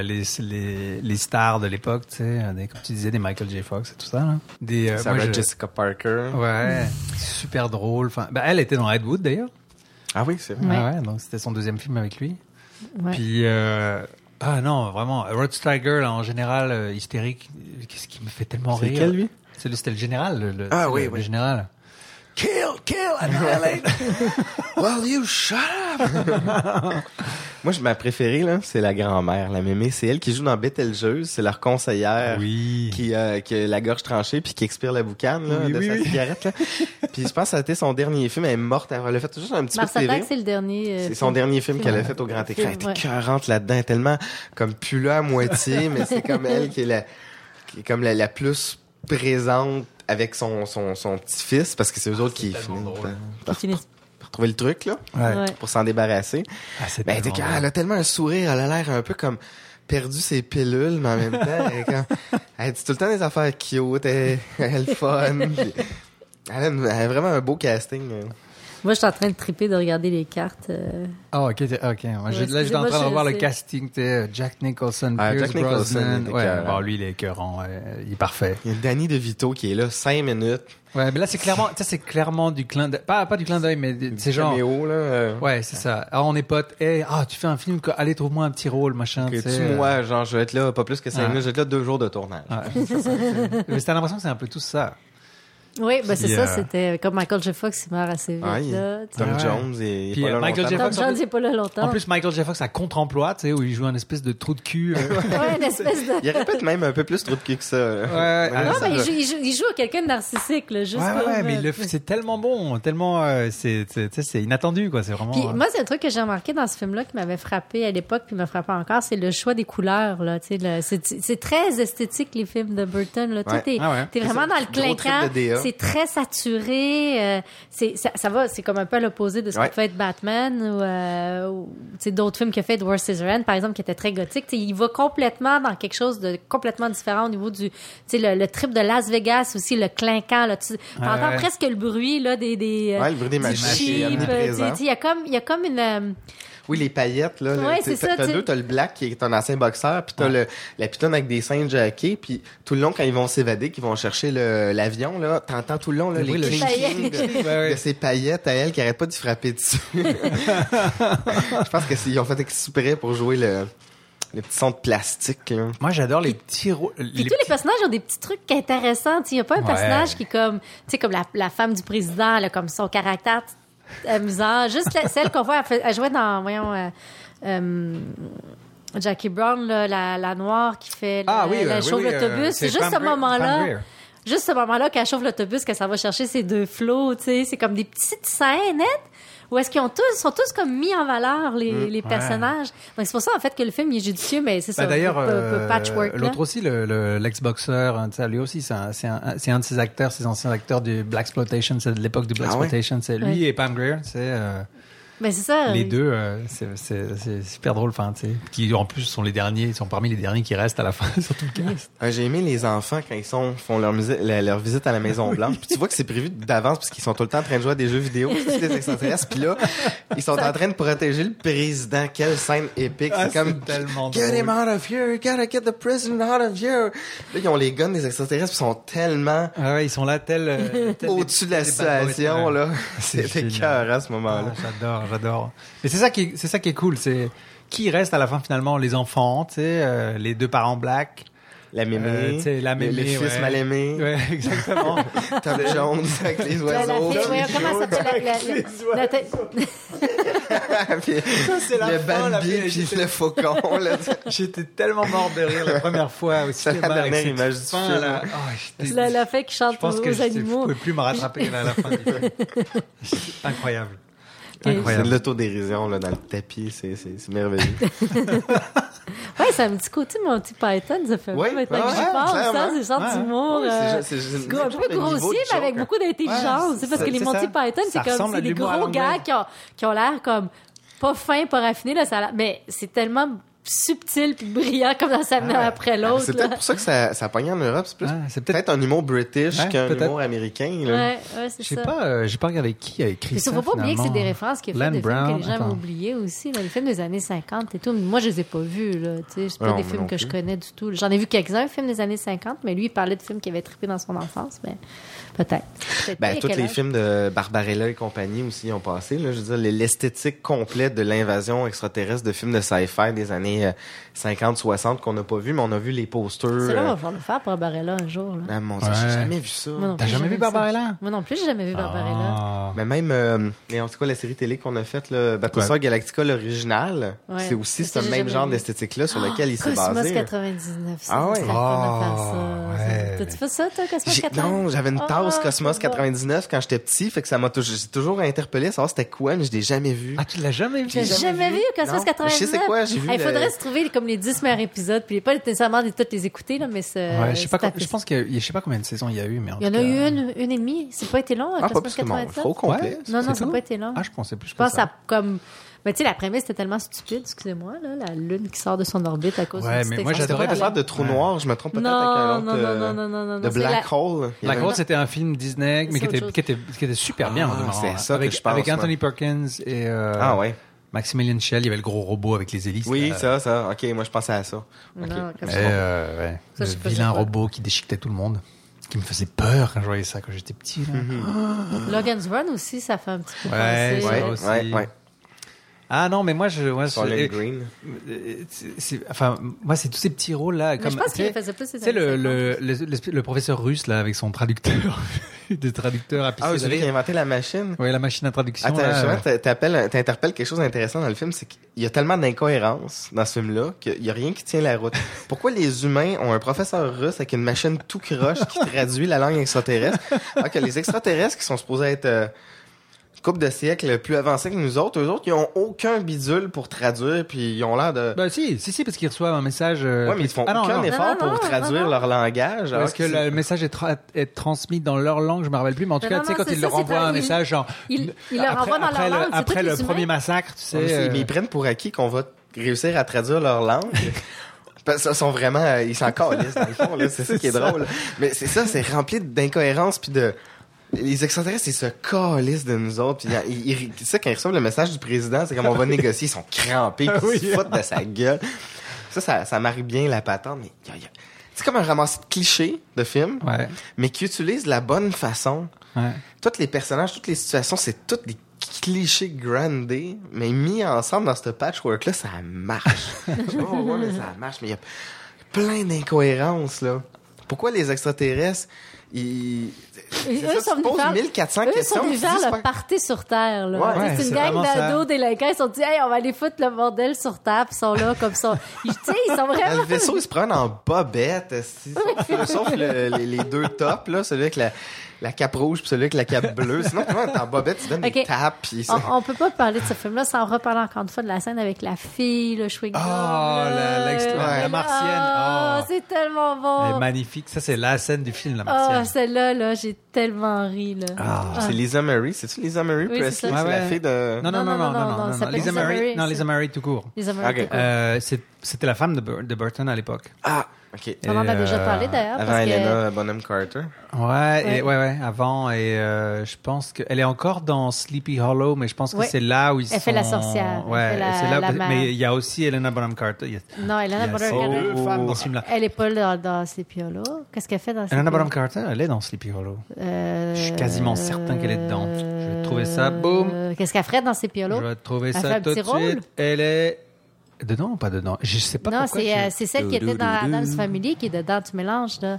les stars de l'époque, tu sais, comme tu disais, des Michael J. Fox et tout ça. Là. Sarah Jessica Parker. Ouais, super drôle. Enfin, elle était dans Ed Wood d'ailleurs. Ah oui, c'est vrai. Ouais, donc c'était son deuxième film avec lui. Ouais. Puis non, vraiment, Rod Steiger là, en général hystérique, qu'est-ce qui me fait tellement rire. C'est quel lui? C'était le général, le général. Kill, annihilate. Well, you shut up. Moi, ma préférée, là, c'est la grand-mère, la mémé. C'est elle qui joue dans Betelgeuse. C'est leur conseillère qui a la gorge tranchée puis qui expire la boucane là, sa cigarette. Là. Puis je pense que ça a été son dernier film. Elle est morte. Elle a fait juste un petit peu de TV. C'est le dernier. C'est son dernier film qu'elle a fait au grand écran. Elle était écœurante là-dedans. Tellement comme plus là à moitié, mais c'est comme elle qui est comme la plus présente avec son petit-fils, parce que c'est eux autres qui finissent par trouver le truc, là, pour s'en débarrasser. Ben, elle a tellement un sourire, elle a l'air un peu comme perdu ses pilules, mais en même temps, elle dit tout le temps des affaires cute, elle est fun. Elle a vraiment un beau casting. Moi, je suis en train de triper de regarder les cartes. Ah, ok. Moi, là, j'étais en train de revoir le casting. Jack Nicholson, Pierce Brosnan. Ouais, lui, il est écœurant. Il est parfait. Il y a Danny DeVito qui est là 5 minutes. Ouais, mais là, c'est clairement du clin d'œil. Pas du clin d'œil, mais c'est genre. Caméo, là. Ouais, c'est ça. Alors, on est potes. Tu fais un film, allez, trouve-moi un petit rôle, machin. Moi, genre, je vais être là pas plus que 5 minutes, je vais être là 2 jours de tournage. Ouais, c'est ça. Mais t'as l'impression que c'est un peu tout ça. Oui, ben c'est ça, c'était comme Michael J. Fox, il meurt assez vite. Là, Tom Jones est pas là Michael longtemps. Tom Jones n'est pas là longtemps. En plus, Michael J. Fox a contre-emploi, tu sais, où il joue un espèce de trou de cul. Ouais, une espèce de... Il répète même un peu plus trou de cul que ça. Non, mais il joue à quelqu'un de narcissique, là, juste mais c'est tellement bon, tellement, c'est inattendu, quoi, c'est vraiment... Puis moi, c'est le truc que j'ai remarqué dans ce film-là qui m'avait frappé à l'époque, puis me frappe encore, c'est le choix des couleurs, là, tu sais, c'est très esthétique, les films de Burton, là, tu sais, t'es vraiment dans le clinquant, c'est très saturé. Ça va, c'est comme un peu à l'opposé de ce que peut être Batman ou d'autres films qu'il a fait, The Worst Is the End, par exemple, qui était très gothique. T'sais, il va complètement dans quelque chose de complètement différent au niveau du le trip de Las Vegas aussi, le clinquant. Là, t'entends presque le bruit là, le bruit des machines. Il y a comme une... Oui, les paillettes, là. Ouais, c'est ça. T'as le Black qui est un ancien boxeur, puis t'as la pitonne avec des seins jackés, puis tout le long, quand ils vont s'évader, qu'ils vont chercher l'avion, là, t'entends tout le long, là, les clinking de ces paillettes à elle qui arrêtent pas d'y frapper dessus. Je pense qu'ils ont fait exprès pour jouer les petits sons de plastique. Là. Moi, j'adore les petits... Puis tous les personnages ont des petits trucs intéressants. Il n'y a pas un personnage qui est comme... Tu sais, comme la femme du président, elle a comme son caractère amusant. Juste celle qu'on voit, elle jouait dans... Voyons... Jackie Brown, là, la noire qui fait... elle chauffe l'autobus. C'est juste ce moment-là. Juste ce moment-là qu'elle chauffe l'autobus, que ça va chercher ces deux flots, tu sais. C'est comme des petites scènes nettes. Ou est-ce qu'ils sont tous comme mis en valeur, les personnages? Donc, c'est pour ça, en fait, que le film il est judicieux, mais c'est ça. D'ailleurs, patchwork. L'autre aussi, l'ex-boxeur, lui aussi, c'est un de ses acteurs, ses anciens acteurs du Blaxploitation, c'est de l'époque du Blaxploitation. C'est lui et Pam Grier, mais c'est ça. Les deux, c'est super drôle, enfin, tu sais. Qui, en plus, sont parmi les derniers qui restent à la fin, surtout le cast. J'ai aimé les enfants quand ils font leur visite à la Maison Blanche. Puis tu vois que c'est prévu d'avance parce qu'ils sont tout le temps en train de jouer à des jeux vidéo, tous les extraterrestres. Puis là, ils sont en train de protéger le président. Quelle scène épique. C'est comme, tellement get him out of here, you gotta get the president out of here. Là, ils ont les guns des extraterrestres puis ils sont tellement... ils sont là au-dessus de la situation, là. C'est écœurant à ce moment-là. J'adore. Mais c'est ça qui est cool, c'est qui reste à la fin finalement, les enfants, tu sais, les deux parents black, la mémé, le fils mal aimé. Ouais, exactement. Tom Jones avec les oiseaux. Comment ça s'appelle c'est la Bambi puis le faucon. J'étais tellement mort de rire la première fois au cinéma. La dernière image du film. La fête qui chante aux animaux. Je pouvais plus me rattraper à la fin du film. Incroyable. C'est de l'autodérision là, dans le tapis, c'est merveilleux. Ouais, c'est un petit côté Monty Python, ça fait maintenant que j'y pense, ça, c'est genre d'humour. C'est un peu grossier, mais avec beaucoup d'intelligence. C'est parce que les Monty Python, c'est comme des gros gars qui ont l'air comme pas fins, pas raffinés, là, mais c'est tellement subtil puis brillant comme ça venait après l'autre. C'est peut-être pour ça que ça a pogné en Europe. C'est peut-être un humour british qu'un humour américain. Là. C'est ça. J'ai pas regardé qui a écrit ça. Il ne faut pas oublier que c'est des références qui ont fait des films que les gens ont oubliés aussi. Là, les films des années 50 et tout. Moi, je les ai pas vus. C'est pas des films que je connais du tout. J'en ai vu quelques-uns, films des années 50, mais lui, il parlait de films qu'il avait trippé dans son enfance. Mais peut-être. Tous les films de Barbarella et compagnie aussi ont passé. Là, je veux dire, l'esthétique complète de l'invasion extraterrestre de films de sci-fi des années 50-60 qu'on n'a pas vu, mais on a vu les posters. C'est là qu'on va pouvoir le faire, Barbarella, un jour. Là. Ah, mon Dieu, j'ai jamais vu ça. T'as jamais vu Barbarella? Moi non plus, j'ai jamais vu Barbarella. Mais même, c'est quoi la série télé qu'on a faite, Battlestar Galactica, l'original, c'est aussi ce même genre d'esthétique-là sur lequel il s'est basé. Cosmos 99. Ah ouais? T'as-tu fait ça, toi, Cosmos 99? Non, j'avais une tasse Cosmos 99 quand j'étais petit, fait que ça m'a toujours interpellé à savoir c'était quoi, mais je l'ai jamais vu. Ah, tu l'as jamais vu? J'ai jamais vu Cosmos 99. Je sais c'est quoi, j'ai vu. Il faudrait se trouver comme les 10 meilleurs épisodes, puis pas nécessairement de tous les écouter, là, mais je pense que je sais pas combien de saisons il y a eu, mais il y en a eu une et demie. C'est pas été long, Cosmos 99? Trop complet. Non, ça n'a pas été long. Ah, je pensais plus. Je pense à comme... Mais tu sais, la prémisse était tellement stupide, excusez-moi, là, la Lune qui sort de son orbite à cause mais moi j'adorais faire de trou noir, je me trompe peut-être avec un autre de Black Hole. Black Hole, c'était un film Disney, mais qui était super bien. C'est ça que je pense. Avec Anthony Perkins et Maximilian Schell, il y avait le gros robot avec les hélices. Oui, ça. OK, moi je pensais à ça. Le vilain robot qui déchiquetait tout le monde. Qui me faisait peur quand je voyais ça quand j'étais petit. Logan's Run aussi, ça fait un petit peu penser. Ouais. Ah non, mais moi Green. Moi c'est tous ces petits rôles là. Mais je pense qu'il faisait plus ces années. Le professeur russe là avec son traducteur, de traducteur à pisser. Ah, celui qui a inventé la machine. Oui, la machine à traduction. Attends, t'interpelles quelque chose d'intéressant dans le film, c'est qu'il y a tellement d'incohérences dans ce film-là qu'il y a rien qui tient la route. Pourquoi les humains ont un professeur russe avec une machine tout croche qui traduit la langue extraterrestre, alors que les extraterrestres qui sont supposés être couple de siècles plus avancés que nous autres, eux autres, ils ont aucun bidule pour traduire, puis ils ont l'air de... Si, parce qu'ils reçoivent un message... Ouais, mais ils font aucun effort pour traduire leur langage. Parce que le message est transmis dans leur langue, je me rappelle plus, mais en tout cas, tu sais, quand ils leur envoient un message, genre... Ils leur envoient dans leur langue, après le premier massacre, tu sais... Mais ils prennent pour acquis qu'on va réussir à traduire leur langue. Ils sont vraiment... Ils s'en calissent, dans le fond, là. C'est ça qui est drôle. Mais c'est ça, c'est rempli d'incohérences, puis de les extraterrestres, ils se calissent de nous autres. Puis tu sais, quand ils reçoivent le message du président, c'est comme on va négocier, ils sont crampés, puis ils se foutent de sa gueule. Ça marie bien la patente, mais c'est comme un ramassis de clichés de film, mais qui utilise la bonne façon. Ouais. Tous les personnages, toutes les situations, c'est tous des clichés grandés, mais mis ensemble dans ce patchwork-là, ça marche. Je sais pas pourquoi, mais ça marche. Mais il y a plein d'incohérences, là. Pourquoi les extraterrestres, ils se posent 1400 questions. Eux sont des gens le party sur Terre, là. Ouais, c'est une gang d'ados délinquants. Ils sont dit, hey, on va aller foutre le bordel sur Terre, puis ils sont là, comme ça. Tu sais, ils sont vraiment... Le vaisseau, ils se prennent en bobette, sauf les deux tops, là, celui avec la cape rouge puis celui avec la cape bleue. Sinon, comment t'es en bobette, tu donnes des tapes. Pis ça... on peut pas parler de ce film-là sans reparler encore une fois de la scène avec la fille, le chewing-gum. La martienne. C'est tellement bon. Elle est magnifique. Ça, c'est la scène du film, la martienne. Celle-là, j'ai tellement ri, là. C'est Lisa Marie. C'est-tu Lisa Marie Presley? C'est la fille de... Non. Lisa Marie. Non, Lisa Marie tout court. Lisa Marie tout court. C'était la femme de Burton à l'époque. Ah, OK. On en a déjà parlé, d'ailleurs. Avant Helena Bonham Carter. Ouais, avant. Et je pense qu'elle est encore dans Sleepy Hollow, mais je pense que c'est là où ils sont... Elle fait la sorcière. Ouais, c'est là. Mais il y a aussi Helena Bonham Carter. Non, Helena Bonham Carter. Deux femmes dans ce film-là. Elle est pas dans Sleepy Hollow. Qu'est-ce qu'elle fait dans Sleepy Hollow? Helena Bonham Carter, elle est dans Sleepy Hollow. Je suis quasiment certain qu'elle est dedans. Je vais trouver ça. Boum. Qu'est-ce qu'elle ferait dans Sleepy Hollow? Je vais trouver ça tout de suite. Elle est... Dedans ou pas dedans? Je sais pas pourquoi. Non, c'est celle qui était dans Addams Family qui est dedans, tu mélanges, là.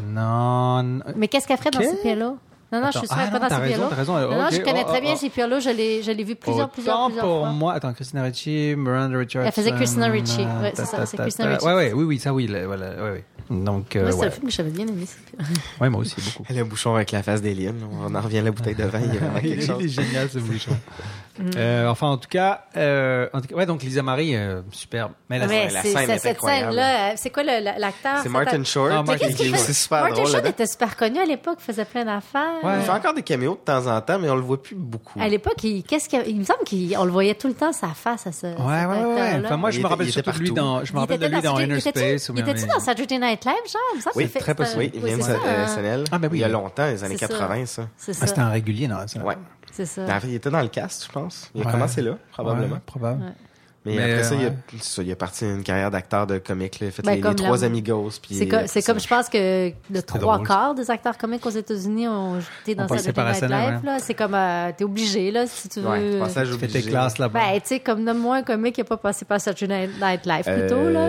Non. Mais qu'est-ce qu'elle ferait dans Sleepy Hollow? Non, je suis sûre pas dans Sleepy Hollow. T'as raison. Non, je connais très bien Sleepy Hollow. Je l'ai vu plusieurs fois. Pour moi, attends, Christina Ricci, Miranda Richardson. Elle faisait Christina Ricci. Oui, c'est ça, c'est Christina Ricci. Oui, ça, oui. Donc, moi, c'est un film que j'avais bien aimé. Oui, moi aussi, beaucoup. Elle a un bouchon avec la face d'Alien. On en revient à la bouteille de vin. Il y a vraiment quelque chose. Il est génial, ce bouchon. Enfin, en tout cas, donc Lisa Marie, superbe. Mais la scène est cette scène-là, c'est quoi l'acteur? C'est Martin Short. C'est super drôle. Martin Short était super connu à l'époque, faisait plein d'affaires. Il fait encore des caméos de temps en temps, mais on le voit plus beaucoup. À l'époque, il me semble qu'on le voyait tout le temps sa face à ce acteur-là. Enfin, moi, je me rappelle surtout de lui dans Inner Space. Il était-tu dans Saturday Night Live, genre? Oui, très possible. Oui, il vient de SNL. Ah, ben oui. Il y a longtemps, les années 80, ça. C'était un régulier, non? Ouais. C'est ça. Il était dans le cast, je pense. Il a commencé là, probablement. Probable. Mais après ça, il a parti une carrière d'acteur de comique. Il a fait les trois Amigos. C'est comme, je pense que le trois quarts des acteurs comiques aux États-Unis ont été dans Saturday Night Live. Là. C'est comme, t'es obligé, là, si tu veux. Ouais, passage obligé. Tu fais tes classes là-bas. Ben, tu sais, comme nomme-moi un comique qui n'a pas passé par Saturday Night Live plutôt, là.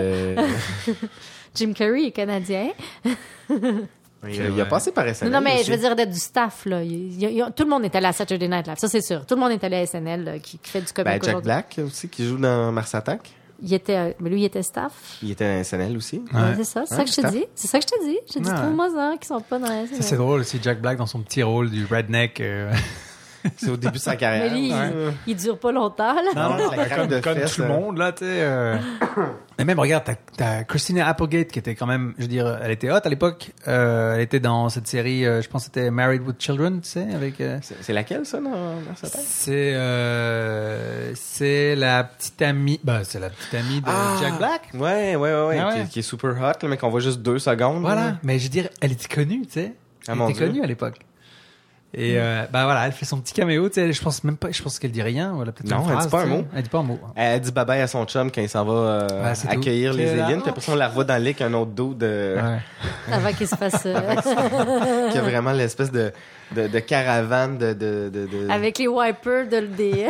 Jim Carrey est canadien. Il a passé par SNL. Non, mais aussi. je veux dire d'être du staff, là. Tout le monde est allé à Saturday Night Live, ça c'est sûr. Tout le monde est allé à SNL, là, qui fait du comique. Jack Black aussi, qui joue dans Mars Attack. Mais lui, il était staff. Il était à SNL aussi. Ouais. C'est ça, c'est ça que je te dis. C'est ça que je te dis. J'ai dit trouve-moi ça, qui sont pas dans SNL. Ça, c'est drôle aussi, Jack Black dans son petit rôle du redneck. C'est au début de sa carrière. Mais lui, il dure pas longtemps, là. Non, comme tout le monde, là, tu sais. Mais même, regarde, t'as Christina Applegate qui était quand même, je veux dire, elle était hot à l'époque. Elle était dans cette série, je pense que c'était Married with Children, tu sais, avec... C'est laquelle, ça, dans sa tête? C'est la petite amie... c'est la petite amie de Jack Black. Ouais. Qui est super hot, mais qu'on voit juste 2 secondes. Voilà, mais je veux dire, elle était connue, tu sais. Elle était connue à l'époque. Et voilà, elle fait son petit caméo, tu sais, je pense qu'elle dit rien, ou elle a peut-être une phrase, elle dit pas un mot. Elle dit pas un mot. Elle dit bye bye à son chum quand il s'en va accueillir les aliens, puis après ça on la revoit dans le lit avec un autre dos de avant qu'il se fasse qui a vraiment l'espèce de caravane de avec les wipers des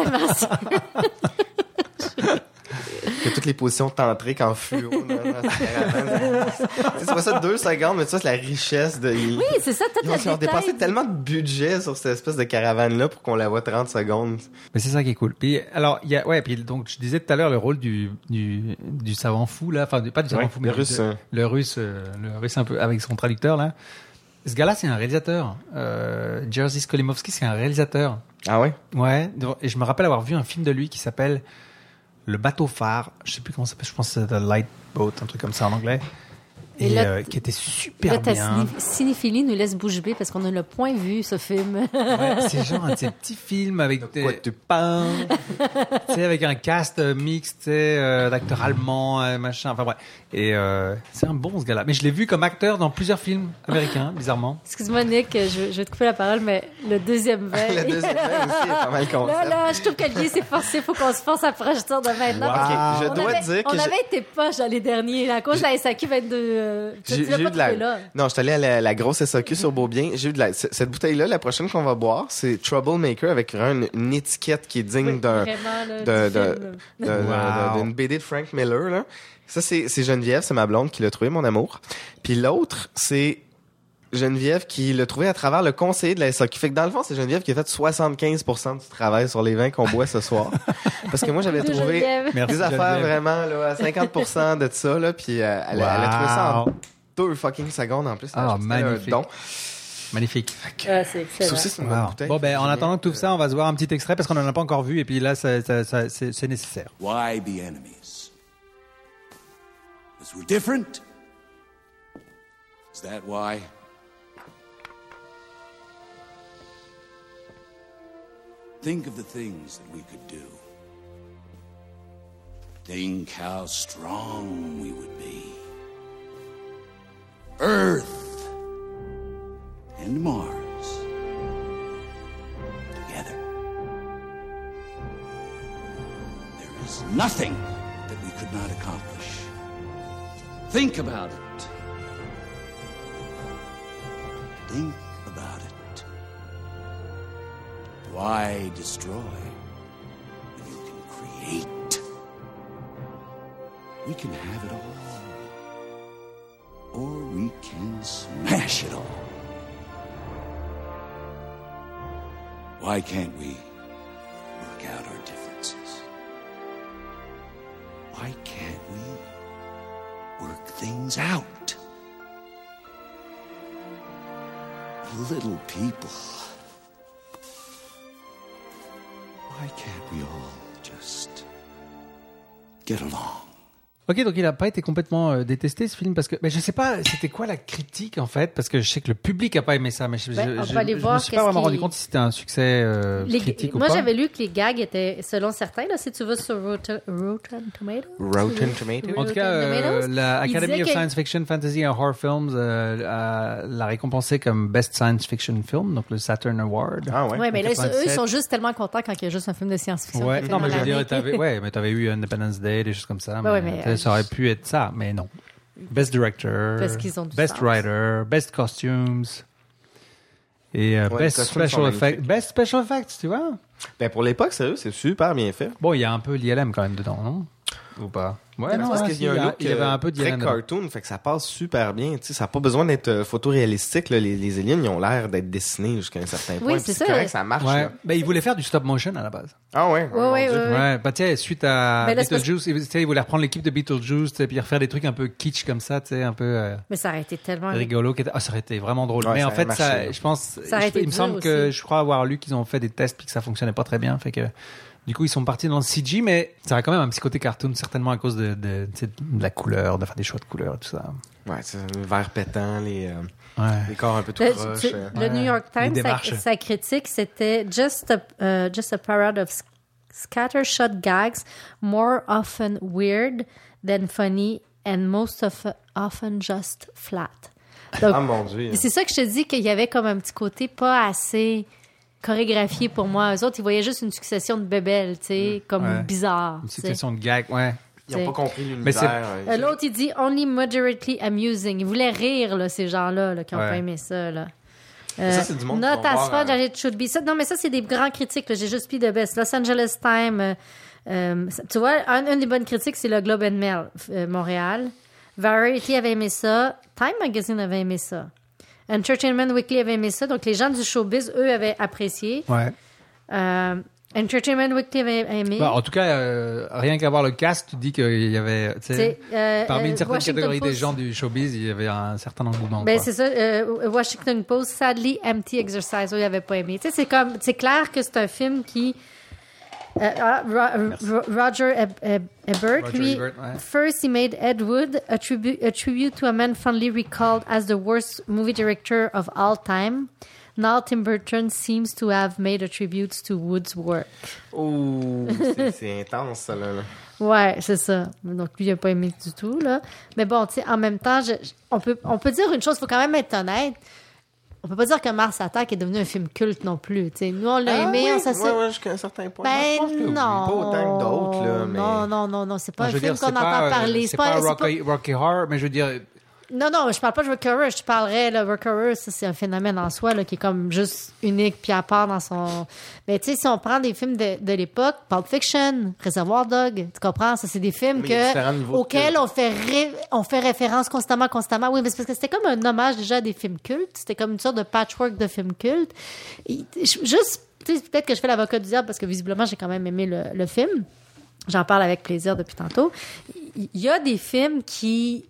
Il y a toutes les positions tantriques en fluo dans sa caravane. C'est pas ça 2 secondes, mais ça, c'est la richesse de... Oui, c'est ça, tout Ils ont dépensé tellement de budget sur cette espèce de caravane-là pour qu'on la voit 30 secondes. Mais c'est ça qui est cool. Puis, alors, puis donc, je disais tout à l'heure le rôle du savant fou, là. Enfin, pas du savant fou, mais le russe un peu, avec son traducteur, là. Ce gars-là, c'est un réalisateur. Jerzy Skolimowski, c'est un réalisateur. Ah ouais? Ouais. Et je me rappelle avoir vu un film de lui qui s'appelle Le bateau phare. Je sais plus comment ça s'appelle. Je pense que c'est The Light Boat, un truc comme ça en anglais. Et là, qui était super là, ta bien. cinéphilie nous laisse bouche bée parce qu'on a le point vu, ce film. Ouais, c'est genre un de ces petits films avec Quoi tu parles? tu sais, avec un cast mixte, tu sais, d'acteurs allemands, machin, enfin bref. Et c'est un bon ce gars-là. Mais je l'ai vu comme acteur dans plusieurs films américains, bizarrement. Excuse-moi Nick, je vais te couper la parole, mais le deuxième vin... Le deuxième vin aussi est pas mal concept. Là, je trouve que Guy s'est forcé, faut qu'on se force à projeter de maintenant. Wow. Parce que Je dois dire que on avait été poche dans les derniers, à cause de la SAQ 22. J'ai eu de la... Non, je suis allé à la grosse SAQ sur Beaubien. J'ai eu de la... Cette bouteille-là, la prochaine qu'on va boire, c'est Troublemaker avec une étiquette qui est digne d'une BD de Frank Miller, là. Ça, c'est Geneviève, c'est ma blonde qui l'a trouvé, mon amour. Puis l'autre, c'est Geneviève qui l'a trouvé à travers le conseiller de la SAQ. Fait que dans le fond, c'est Geneviève qui a fait 75% du travail sur les vins qu'on boit ce soir. Parce que moi, j'avais trouvé des affaires vraiment là, à 50% de ça, là, puis elle a trouvé ça en 2 fucking secondes en plus. Magnifique. Magnifique. C'est excellent. Ça aussi, c'est une bonne bouteille. Bon, ben, en attendant tout ça, on va se voir un petit extrait parce qu'on en a pas encore vu et puis là, c'est nécessaire. Why be enemies? Because we're different? Is that why? Think of the things that we could do. Think how strong we would be. Earth and Mars together. There is nothing that we could not accomplish. Think about it. Think about it. Why destroy when you can create? We can have it all, or we can smash it all. Why can't we work out our differences? Why can't we work things out? Little people. Why can't we all just get along? Ok, donc il a pas été complètement détesté ce film parce que, mais je sais pas, c'était quoi la critique en fait, parce que je sais que le public a pas aimé ça, mais je me suis pas vraiment rendu compte si c'était un succès critique ou pas. Moi j'avais lu que les gags étaient, selon certains, là, si tu vas sur Rotten Tomatoes. En tout cas, la Academy of Science Fiction, Fantasy and Horror Films l'a récompensé comme Best Science Fiction Film, donc le Saturn Award. Ah ouais. Ouais, mais là, eux, ils sont juste tellement contents quand il y a juste un film de science-fiction. Ouais, non, mais je veux dire, t'avais eu Independence Day, des choses comme ça. Ouais, mais ça aurait pu être ça, mais non. Best Director, Best Writer, Best Costumes et Best Special Effects. Best Special Effects, tu vois? Ben pour l'époque, sérieux, c'est super bien fait. Bon, il y a un peu l'ILM quand même dedans, non? Ou pas? Ouais, non, parce qu'il y a un look il y avait un peu très cartoon, fait que ça passe super bien. Tu sais, ça n'a pas besoin d'être photoréalistique. Là. Les aliens, ils ont l'air d'être dessinés jusqu'à un certain point. Oui, c'est ça. Correct, ça marche. Ouais. Ben, ils voulaient faire du stop motion à la base. Ah ouais? Ouais. Bah, tu sais, suite à Beetlejuice, ils voulaient reprendre l'équipe de Beetlejuice, puis refaire des trucs un peu kitsch comme ça, tu sais, un peu mais ça aurait été tellement rigolo. Ça aurait été vraiment drôle. Ouais, mais en fait, marché, je pense, il me semble que je crois avoir lu qu'ils ont fait des tests puis que ça fonctionnait pas très bien, fait que du coup, ils sont partis dans le CG, mais ça a quand même un petit côté cartoon, certainement à cause de la couleur, de faire des choix de couleurs et tout ça. Ouais, c'est le verre pétant, les corps un peu tout croches. Le New York Times, sa critique, c'était just a parade of scattershot gags, more often weird than funny, and most often just flat. Donc, mon Dieu. C'est ça que je te dis, qu'il y avait comme un petit côté pas assez chorégraphié pour moi. Eux autres, ils voyaient juste une succession de bébelles, tu sais, comme bizarre. Une succession de gags, ouais. Ils n'ont pas compris l'univers. L'autre, il dit « only moderately amusing ». Ils voulaient rire, là, ces gens-là, qui n'ont pas aimé ça. Là. Ça, c'est du monde Not as fun as it should be. Ça, non, mais ça, c'est des grands critiques. Là. J'ai juste pris de best. Los Angeles Times, tu vois, une des bonnes critiques, c'est le Globe and Mail, Montréal. Variety avait aimé ça. Time Magazine avait aimé ça. Entertainment Weekly avait aimé ça. Donc, les gens du showbiz, eux, avaient apprécié. Ouais. Entertainment Weekly avait aimé. Bah, en tout cas, rien qu'à voir le cast, tu dis qu'il y avait, parmi une certaine catégorie des gens du showbiz, il y avait un certain engouement. Ben, c'est ça. Washington Post, sadly empty exercise. Il n'avait pas aimé. Tu sais, c'est clair que c'est un film qui Roger Ebert, lui, first he made Ed Wood, a tribute to a man fondly recalled as the worst movie director of all time. Now Tim Burton seems to have made a tribute to Wood's work. Oh, c'est intense, ça, là. Ouais, c'est ça. Donc, lui, il n'a pas aimé du tout, là. Mais bon, tu sais, en même temps, on peut dire une chose, il faut quand même être honnête. On peut pas dire que Mars Attack est devenu un film culte non plus. T'sais, nous, on l'a aimé. Oui, ça, ouais, jusqu'à un certain point. Ben, je pense que non. Pas autant que d'autres, là. Mais... Non. C'est pas un film qu'on entend parler. C'est pas Rocky Horror, mais je veux dire... Non, je parle pas de Rocky Horror. Je parlerais, là, Rocky Horror, ça, c'est un phénomène en soi, là, qui est comme juste unique puis à part dans son... Mais tu sais, si on prend des films de l'époque, Pulp Fiction, Reservoir Dogs, tu comprends? Ça, c'est des films auxquels on fait référence constamment. Oui, mais c'est parce que c'était comme un hommage déjà à des films cultes. C'était comme une sorte de patchwork de films cultes. Juste, tu sais, peut-être que je fais l'avocat du diable parce que visiblement, j'ai quand même aimé le film. J'en parle avec plaisir depuis tantôt. Il y a des films qui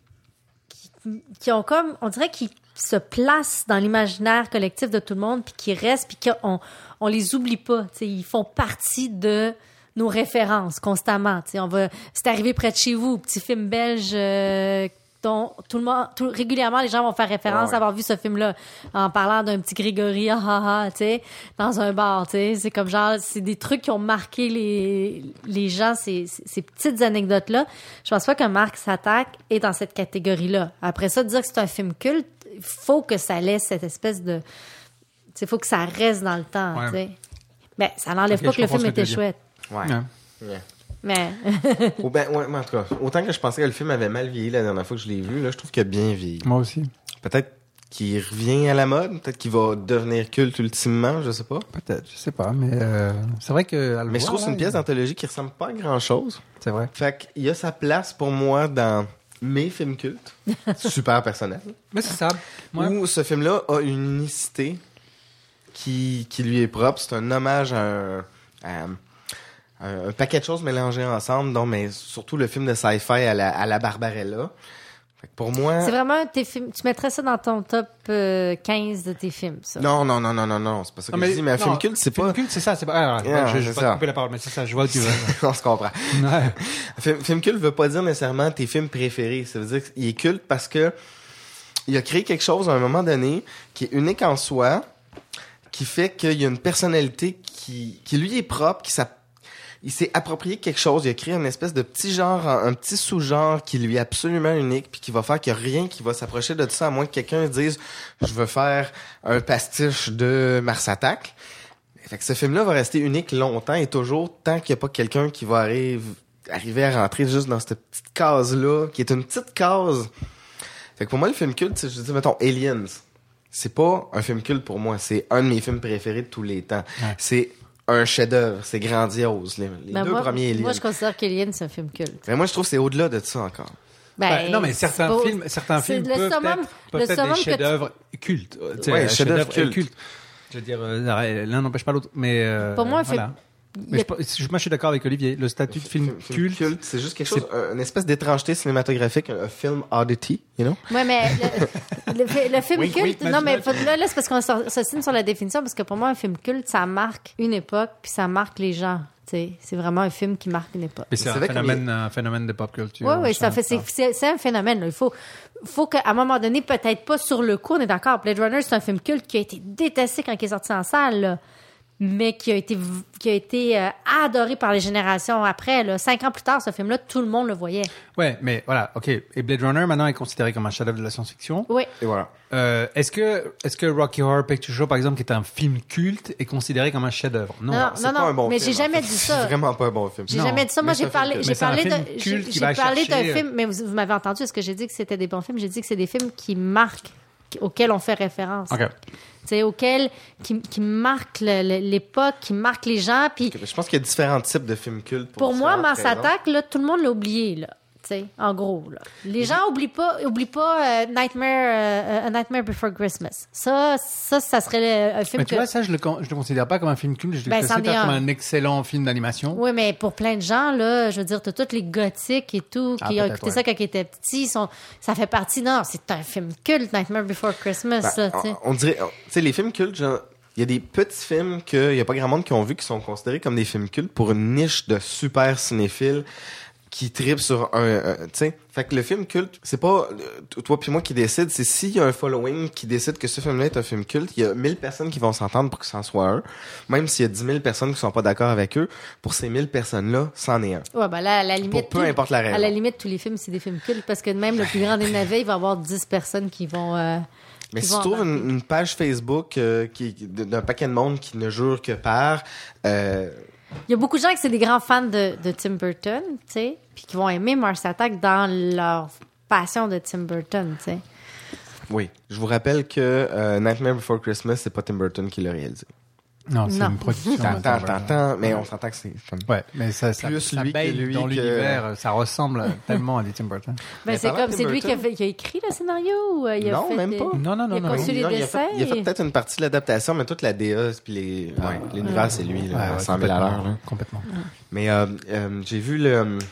ont comme, on dirait qu'ils se placent dans l'imaginaire collectif de tout le monde, puis qui restent, puis qu'on les oublie pas. T'sais, ils font partie de nos références constamment. C'est arrivé près de chez vous, petit film belge dont régulièrement les gens vont faire référence à avoir vu ce film-là en parlant d'un petit Grégory dans un bar. C'est comme genre, c'est des trucs qui ont marqué les gens, ces petites anecdotes-là. Je pense pas que Mars Attack est dans cette catégorie-là. Après ça, de dire que c'est un film culte, il faut que ça laisse cette espèce de... Il faut que ça reste dans le temps. Ouais. Mais ça n'enlève pas que le film était chouette. Ouais. Mais... en tout cas, autant que je pensais que le film avait mal vieilli la dernière fois que je l'ai vu, là, je trouve qu'il a bien vieilli. Moi aussi. Peut-être qu'il revient à la mode, peut-être qu'il va devenir culte ultimement, je sais pas. Peut-être, je sais pas, mais c'est vrai que... Mais je trouve que c'est une pièce d'anthologie qui ressemble pas à grand-chose. C'est vrai. Fait qu'il y a sa place pour moi dans mes films cultes. Super personnel. Mais c'est ça. Ouais. Où ce film-là a une unicité qui lui est propre. C'est un hommage à un paquet de choses mélangées ensemble, donc, mais surtout le film de sci-fi à la Barbarella. Fait que pour moi... C'est vraiment un de tes films... Tu mettrais ça dans ton top 15 de tes films, ça? Non, c'est pas ça que je dis, mais un film culte, c'est pas... Film culte, c'est ça, c'est pas... je vais pas te couper la parole, mais c'est ça, je vois où tu veux. On se comprend. Ouais. Film culte veut pas dire nécessairement tes films préférés. Ça veut dire qu'il est culte parce que il a créé quelque chose à un moment donné qui est unique en soi, qui fait qu'il y a une personnalité qui lui est propre, il s'est approprié quelque chose, il a créé une espèce de petit genre, un petit sous-genre qui lui est absolument unique, puis qui va faire qu'il n'y a rien qui va s'approcher de ça, à moins que quelqu'un dise « je veux faire un pastiche de Mars Attack ». Fait que ce film-là va rester unique longtemps et toujours, tant qu'il n'y a pas quelqu'un qui va arriver à rentrer juste dans cette petite case-là, qui est une petite case. Fait que pour moi, le film culte, je dis, mettons, Aliens. C'est pas un film culte pour moi, c'est un de mes films préférés de tous les temps. Ouais. C'est un chef-d'œuvre, c'est grandiose. Les deux premiers Aliens. Moi, je considère qu'Alien, c'est un film culte. Mais moi, je trouve que c'est au-delà de ça encore. Non, mais certains films peuvent être des chefs-d'œuvre cultes. Ouais, chefs-d'œuvre cultes. Je veux dire, l'un n'empêche pas l'autre. Mais pour moi, voilà. Mais je suis d'accord avec Olivier. Le statut de film culte, c'est juste quelque chose, une espèce d'étrangeté cinématographique, un film oddity, you know? Ouais, mais le film culte, non, mais là, c'est parce qu'on s'assigne sur la définition, parce que pour moi, un film culte, ça marque une époque, puis ça marque les gens. T'sais, c'est vraiment un film qui marque une époque. Mais c'est un phénomène de pop culture. Oui, c'est un phénomène. Là. Il faut qu'à un moment donné, peut-être pas sur le coup, on est d'accord. Blade Runner, c'est un film culte qui a été détesté quand il est sorti en salle, là, mais qui a été adoré par les générations après. Là. 5 ans plus tard, ce film-là, tout le monde le voyait. Ouais, mais voilà, OK. Et Blade Runner, maintenant, est considéré comme un chef-d'œuvre de la science-fiction. Oui. Et voilà. Est-ce que Rocky Horror Picture Show, par exemple, qui est un film culte, est considéré comme un chef-d'œuvre? Non, c'est pas un bon mais film. J'ai jamais dit ça. C'est vraiment pas un bon film. J'ai jamais dit ça. Moi, j'ai parlé d'un film, mais vous m'avez entendu, est-ce que j'ai dit que c'était des bons films? J'ai dit que c'est des films qui marquent, auxquels on fait référence. OK. Qui marquent l'époque, qui marquent les gens. Puis je pense qu'il y a différents types de films cultes. Pour moi, Mars Attack, là, tout le monde l'a oublié, là. En gros, là. Les gens oublient pas A Nightmare Before Christmas. Ça serait un film. Mais tu vois, ça, je le considère pas comme un film culte. Je le considère comme un excellent film d'animation. Oui, mais pour plein de gens, là, je veux dire, t'as tous les gothiques et tout qui ont écouté ça quand ils étaient petits. Ça fait partie. Non, c'est un film culte, Nightmare Before Christmas. On dirait, tu sais, les films cultes, genre, il y a des petits films qu'il y a pas grand monde qui ont vu qui sont considérés comme des films cultes pour une niche de super cinéphiles qui trippent sur tu sais. Fait que le film culte, c'est pas toi puis moi qui décide, c'est s'il y a un following qui décide que ce film-là est un film culte, il y a 1000 personnes qui vont s'entendre pour que c'en soit un. Même s'il y a 10 000 personnes qui sont pas d'accord avec eux, pour ces 1000 personnes-là, c'en est un. Ouais, ben là, à la limite. Peu importe la raison. À la limite, tous les films, c'est des films cultes parce que même le plus grand des navets, il va y avoir 10 personnes qui vont. Mais si tu trouves une page Facebook d'un paquet de monde qui ne jure que par. Il y a beaucoup de gens qui sont des grands fans de Tim Burton, tu sais, puis qui vont aimer Mars Attack dans leur passion de Tim Burton, tu sais. Oui. Je vous rappelle que Nightmare Before Christmas, c'est pas Tim Burton qui l'a réalisé. Non, c'est une production. T'entends, mais on s'entend que c'est comme... Ouais, mais ça baigne dans l'univers, ça ressemble tellement à des Tim Burton. Ben, c'est comme, c'est lui qui a écrit le scénario ou il a non, fait même pas. Non. Il a conçu les dessins. Il a fait peut-être une partie de l'adaptation, mais toute la DA, puis l'univers, c'est lui, là, 100 000 à l'heure. Complètement. Mais j'ai vu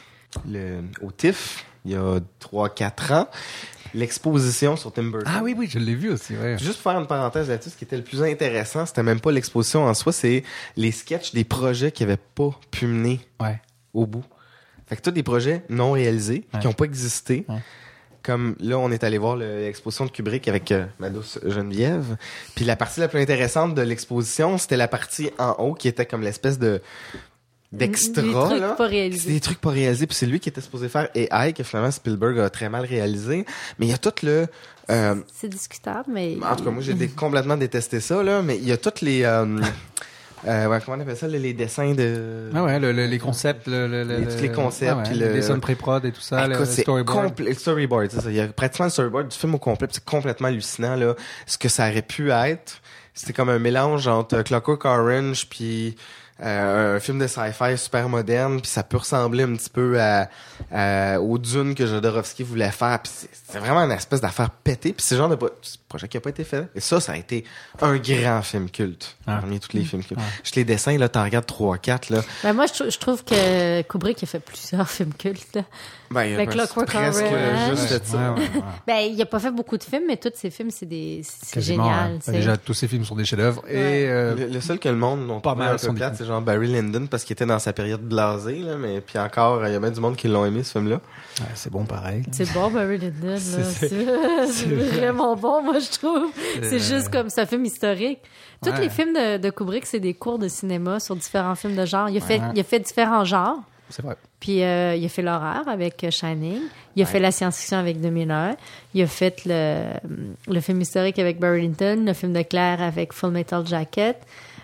au TIFF, il y a 3-4 ans, l'exposition sur Tim Burton. Ah oui, je l'ai vu aussi, ouais. Juste pour faire une parenthèse là-dessus, ce qui était le plus intéressant, c'était même pas l'exposition en soi, c'est les sketchs des projets qui avaient pas pu mener au bout. Fait que tous des projets non réalisés, qui ont pas existé. Ouais. Comme là, on est allé voir l'exposition de Kubrick avec ma douce Geneviève. Puis la partie la plus intéressante de l'exposition, c'était la partie en haut qui était comme l'espèce d'extra, des trucs là. Pas réalisés. C'est des trucs pas réalisés. Puis c'est lui qui était supposé faire AI, que finalement Spielberg a très mal réalisé. Mais il y a tout le... c'est discutable, mais... En tout cas, moi, j'ai complètement détesté ça, là. Mais il y a toutes les... comment on appelle ça, les dessins de... Ah ouais, les concepts, tous les concepts, puis les dessins de pré-prod et tout ça, le storyboard. Le storyboard, c'est ça. Il y a pratiquement le storyboard du film au complet, puis c'est complètement hallucinant, là. Ce que ça aurait pu être, c'était comme un mélange entre Clockwork Orange puis un film de sci-fi super moderne, puis ça peut ressembler un petit peu aux Dune que Jodorowsky voulait faire, puis c'est vraiment une espèce d'affaire pétée, puis c'est le genre de projet qui a pas été fait. Et ça a été un grand film culte parmi tous les films cultes. Juste les dessins, là, t'en regardes 3-4, là. Ben moi, je trouve que Kubrick a fait plusieurs films cultes, là. Ben, Clockwork presque Orange. juste ça. Ben, il a pas fait beaucoup de films, mais tous ses films, c'est génial. Ouais. Déjà, tous ses films sont des chefs-d'œuvre. Et le seul que le monde n'ont pas mal un peu plate, c'est genre Barry Lyndon, parce qu'il était dans sa période blasée, là, mais puis encore, il y a même du monde qui l'ont aimé, ce film-là. Ouais, c'est bon, pareil. C'est bon, Barry Lyndon, là. C'est vraiment bon, moi, je trouve. C'est juste comme, c'est un film historique. Tous les films de Kubrick, c'est des cours de cinéma sur différents films de genre. Il a fait différents genres. C'est vrai. Puis il a fait l'horreur avec Shining. Il a fait la science-fiction avec 2001. Il a fait le film historique avec Barry Lyndon, le film de Claire avec Full Metal Jacket,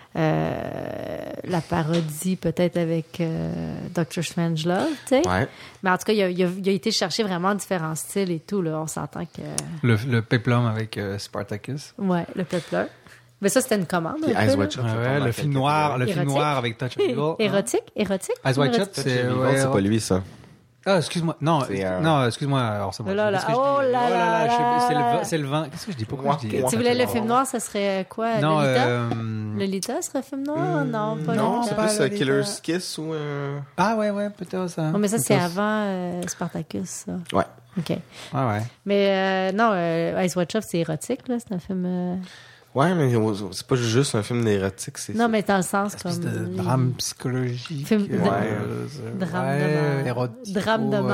la parodie peut-être avec Dr. Strangelove, tu sais. Ouais. Mais en tout cas, il a été chercher vraiment différents styles et tout, là. On s'entend que... Le Peplum avec Spartacus. Ouais, le Peplum. Mais ça, c'était une commande. Eyes Wide Shut. Le film noir avec Touch of Evil. Érotique. Eyes Wide Shut, c'est pas lui, ça. Ah, excuse-moi. Non, excuse-moi. Alors, c'est bon. C'est le vin. Qu'est-ce que je dis? Pourquoi je dis? Si vous voulez le film noir, ça serait quoi? Non, Lolita serait film noir? Non, pas Lolita. Non, c'est plus Killer's Kiss ou... Ah ouais, peut-être ça. Non, mais ça, c'est avant Spartacus, ça. Ouais. OK. Ah ouais. Mais non, Eyes Wide Shut, c'est érotique, là. C'est un film... Ouais, mais c'est pas juste un film d'érotique, c'est... Non, mais dans le sens comme... de drame psychologique. Drame de mer. Drame de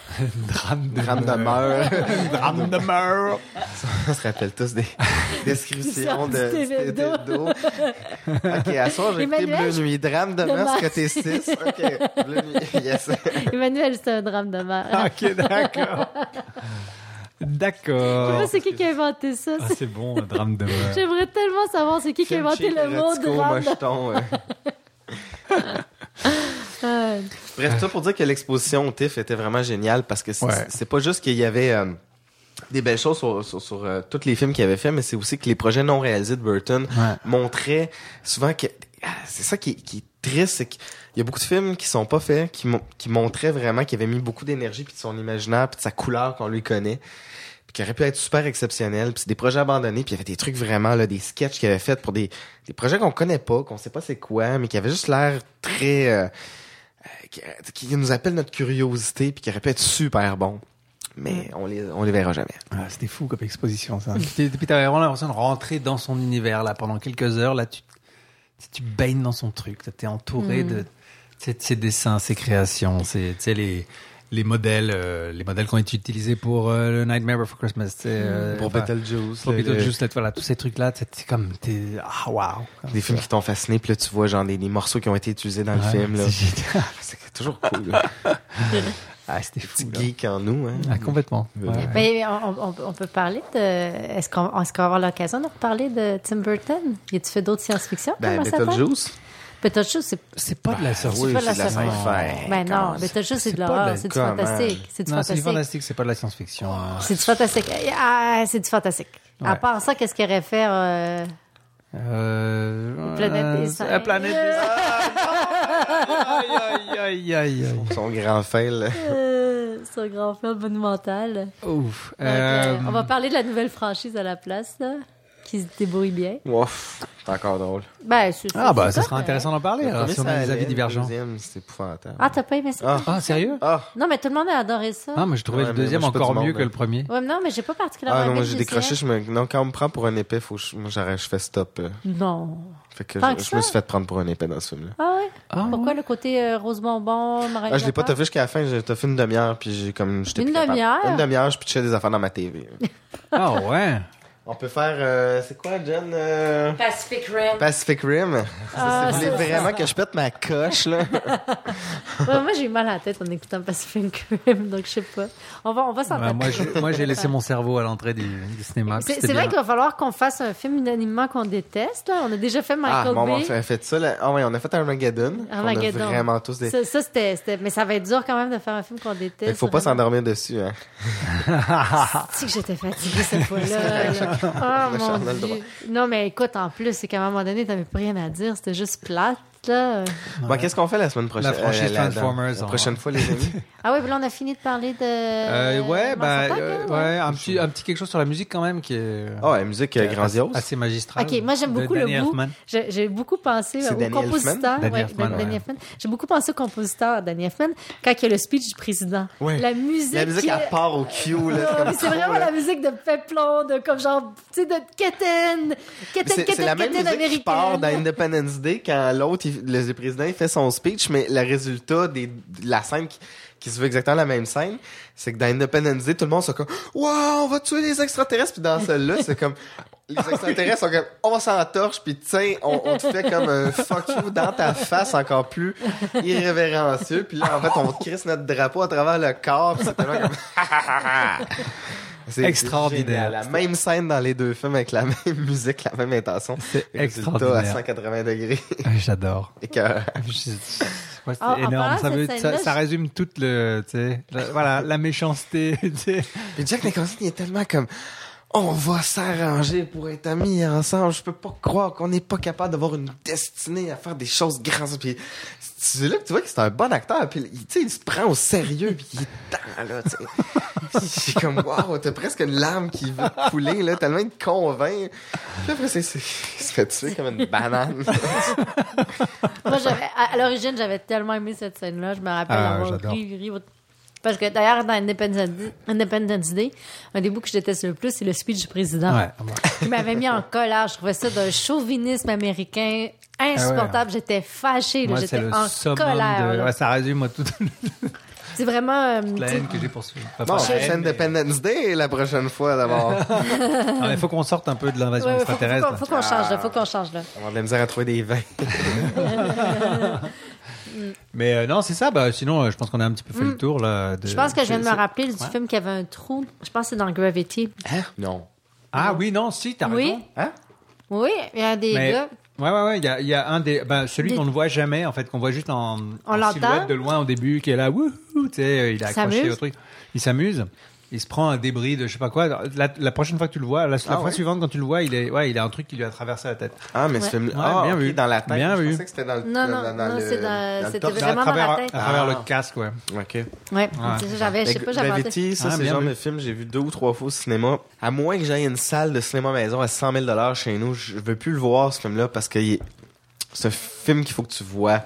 mer. On se rappelle tous des descriptions de d'eau. OK, à soir, j'ai écouté Bleu Nuit. Drame de mer, c'est que t'es 6. OK, Bleu Nuit, yes. Emmanuel, c'est un drame de mer. OK, d'accord. D'accord. Je sais pas c'est qui a inventé ça. Ah, c'est bon, un drame de mer. J'aimerais tellement savoir c'est qui a inventé le mot drame de mer. Bref, ça pour dire que l'exposition au TIFF était vraiment géniale parce que c'est pas juste qu'il y avait des belles choses sur tous les films qu'il avait fait, mais c'est aussi que les projets non réalisés de Burton montraient souvent que c'est ça qui est triste, c'est qu'il y a beaucoup de films qui sont pas faits, qui montraient vraiment qu'il avait mis beaucoup d'énergie puis de son imaginaire puis de sa couleur qu'on lui connaît, puis qui aurait pu être super exceptionnel, puis c'est des projets abandonnés, puis il y avait des trucs vraiment là, des sketchs qu'il avait fait pour des projets qu'on connaît pas, qu'on sait pas c'est quoi, mais qui avaient juste l'air très qui nous appellent notre curiosité puis qui aurait pu être super bon. mais on les verra jamais. Ah, c'était fou comme exposition, ça. Puis t'avais vraiment l'impression de rentrer dans son univers, là, pendant quelques heures. Là, tu baignes dans son truc. T'es entouré de ses dessins, ses créations, les modèles qui ont été utilisés pour le Nightmare Before Christmas, pour Beetlejuice. Pour Beetlejuice, voilà, tous ces trucs-là, waouh. Des films qui t'ont fasciné, puis là, tu vois, genre, des morceaux qui ont été utilisés dans le film, là. C'est toujours cool, là. Ah, c'était fou. Petit geek en nous, hein. Ah, complètement. Ouais. Mais on peut parler de... Est-ce qu'on va avoir l'occasion de reparler de Tim Burton? Y a-tu fait d'autres science-fiction? Beetlejuice. Beetlejuice, c'est pas de la science-fiction. Oui, c'est de la sci-fi. Ben non, Beetlejuice, c'est de l'horreur, c'est du fantastique. C'est du fantastique. C'est fantastique, c'est pas de la science-fiction. C'est du fantastique. Ah, c'est du fantastique. Ouais. À part ça, qu'est-ce qu'il aurait fait Planète des singes. Planète des singes. Aïe. Son grand fail. Son grand fail monumental. Ouf. On va parler de la nouvelle franchise à la place, là, qui se débrouille bien. Ouf, c'est encore drôle. Ben, ça sera intéressant d'en parler, alors, si on a des avis divergents. Le deuxième, c'était épouvantable. Ah, t'as pas aimé ça? Ah, sérieux? Non, mais tout le monde a adoré ça. Ah, moi, j'ai trouvé le deuxième encore mieux que le premier. Ouais, non, mais j'ai pas particulièrement aimé. Moi, j'ai décroché. Non, quand on me prend pour un épais, je fais stop. Non. Fait que je me suis fait prendre pour un épais dans ce film-là. Ah ouais? Pourquoi le côté rose bonbon, je l'ai pas toffé jusqu'à la fin. J'ai toffé une demi-heure, puis j'étais une demi-heure? Une demi-heure, je pitchais des affaires dans ma TV. Ah ouais? On peut faire... c'est quoi, Jen? Pacific Rim. Pacific Rim. Vous voulez vraiment que je pète ma coche, là? Moi, j'ai eu mal à la tête en écoutant Pacific Rim, donc je sais pas. On va s'en taper. Moi, j'ai laissé mon cerveau à l'entrée du cinéma. C'est vrai qu'il va falloir qu'on fasse un film unanimement qu'on déteste. Là. On a déjà fait Michael Bay. On a fait ça. On a fait Armageddon. On a vraiment tous des... Ça, c'était... Mais ça va être dur quand même de faire un film qu'on déteste. Il faut pas s'endormir dessus, hein. C'est que j'étais fatiguée cette fois-là. Oh mon Dieu. Non, mais écoute, en plus, c'est qu'à un moment donné, t'avais plus rien à dire. C'était juste plate, là. Qu'est-ce qu'on fait la semaine prochaine? La franchise Transformers. La prochaine fois, les amis. Ah oui, là, on a fini de parler de... un petit quelque chose sur la musique quand même qui est... la musique grandiose. Assez magistrale. OK, moi, j'aime beaucoup le bout. J'ai beaucoup pensé au compositeur. Danny Elfman. J'ai beaucoup pensé au compositeur, Danny Elfman, quand il y a le speech du président. Ouais. La musique, elle part au cue, là. C'est vraiment la musique de Peplon, de comme genre, tu sais, de Keten c'est la même musique qui part dans Independence Day quand l'autre, le président, il fait son speech, mais le résultat de la scène qui se veut exactement la même scène, c'est que dans Independence Day, tout le monde sont comme « Wow, on va tuer les extraterrestres! » Puis dans celle-là, c'est comme... Les extraterrestres sont comme « On s'entorche, puis tiens, on te fait comme un fuck you dans ta face encore plus irrévérencieux. » Puis là, en fait, on crisse notre drapeau à travers le corps, puis c'est tellement comme... C'est extraordinaire. La même scène dans les deux films avec la même musique, la même intention. C'est extraordinaire. À 180 degrés. J'adore. Et que... c'est énorme. Ça résume toute la méchanceté. Puis Jack Nicholson, il est tellement comme... On va s'arranger pour être amis ensemble. Je peux pas croire qu'on n'est pas capable d'avoir une destinée à faire des choses grandes. Puis c'est là que tu vois que c'est un bon acteur. Puis il se prend au sérieux. Puis il est dedans, là. C'est comme, wow, t'as presque une larme qui veut couler, là, tellement il te convainc. Puis après, il se fait tuer comme une banane. Moi, à l'origine, j'avais tellement aimé cette scène-là. Je me rappelle avoir ri. Parce que d'ailleurs, dans Independence Day, un des bouts que je déteste le plus, c'est le speech du président. Ouais. Qui m'avait mis en colère. Je trouvais ça d'un chauvinisme américain insupportable. J'étais fâchée. Moi, j'étais en colère. Ouais, ça résume moi tout. C'est vraiment... la haine que j'ai poursuivie. C'est Independence Day la prochaine fois d'abord. Il faut qu'on sorte un peu de l'invasion extraterrestre. Faut qu'on change là. Faut qu'on change là. On va de la misère à trouver des vins. Mais non, c'est ça. Sinon, je pense qu'on a un petit peu fait le tour. Là, je pense que je viens de me rappeler du film qui avait un trou. Je pense que c'est dans Gravity. Hein? Non. Ah oui, non, si, t'as raison. Hein? Oui, il y a des gars... Ouais. Il y a un des, celui qu'on ne voit jamais, en fait, qu'on voit juste en silhouette de loin au début, qui est là, wouhou, tu sais, il est accroché au truc. Il s'amuse. Il se prend un débris de je sais pas quoi. La prochaine fois que tu le vois, la fois suivante quand tu le vois, il a un truc qui lui a traversé la tête. Ah, mais ce film, bien vu. Dans la tête. Bien je vu. pensais que c'était dans le c'était vraiment dans la tête. À travers le casque, ouais. OK. Ouais. Je sais pas, j'avais Gravity, ça, c'est le genre de film, j'ai vu 2 ou 3 fois au cinéma. À moins que j'aille une salle de cinéma maison à 100 000 chez nous, je veux plus le voir, ce film-là, parce que c'est un film qu'il faut que tu vois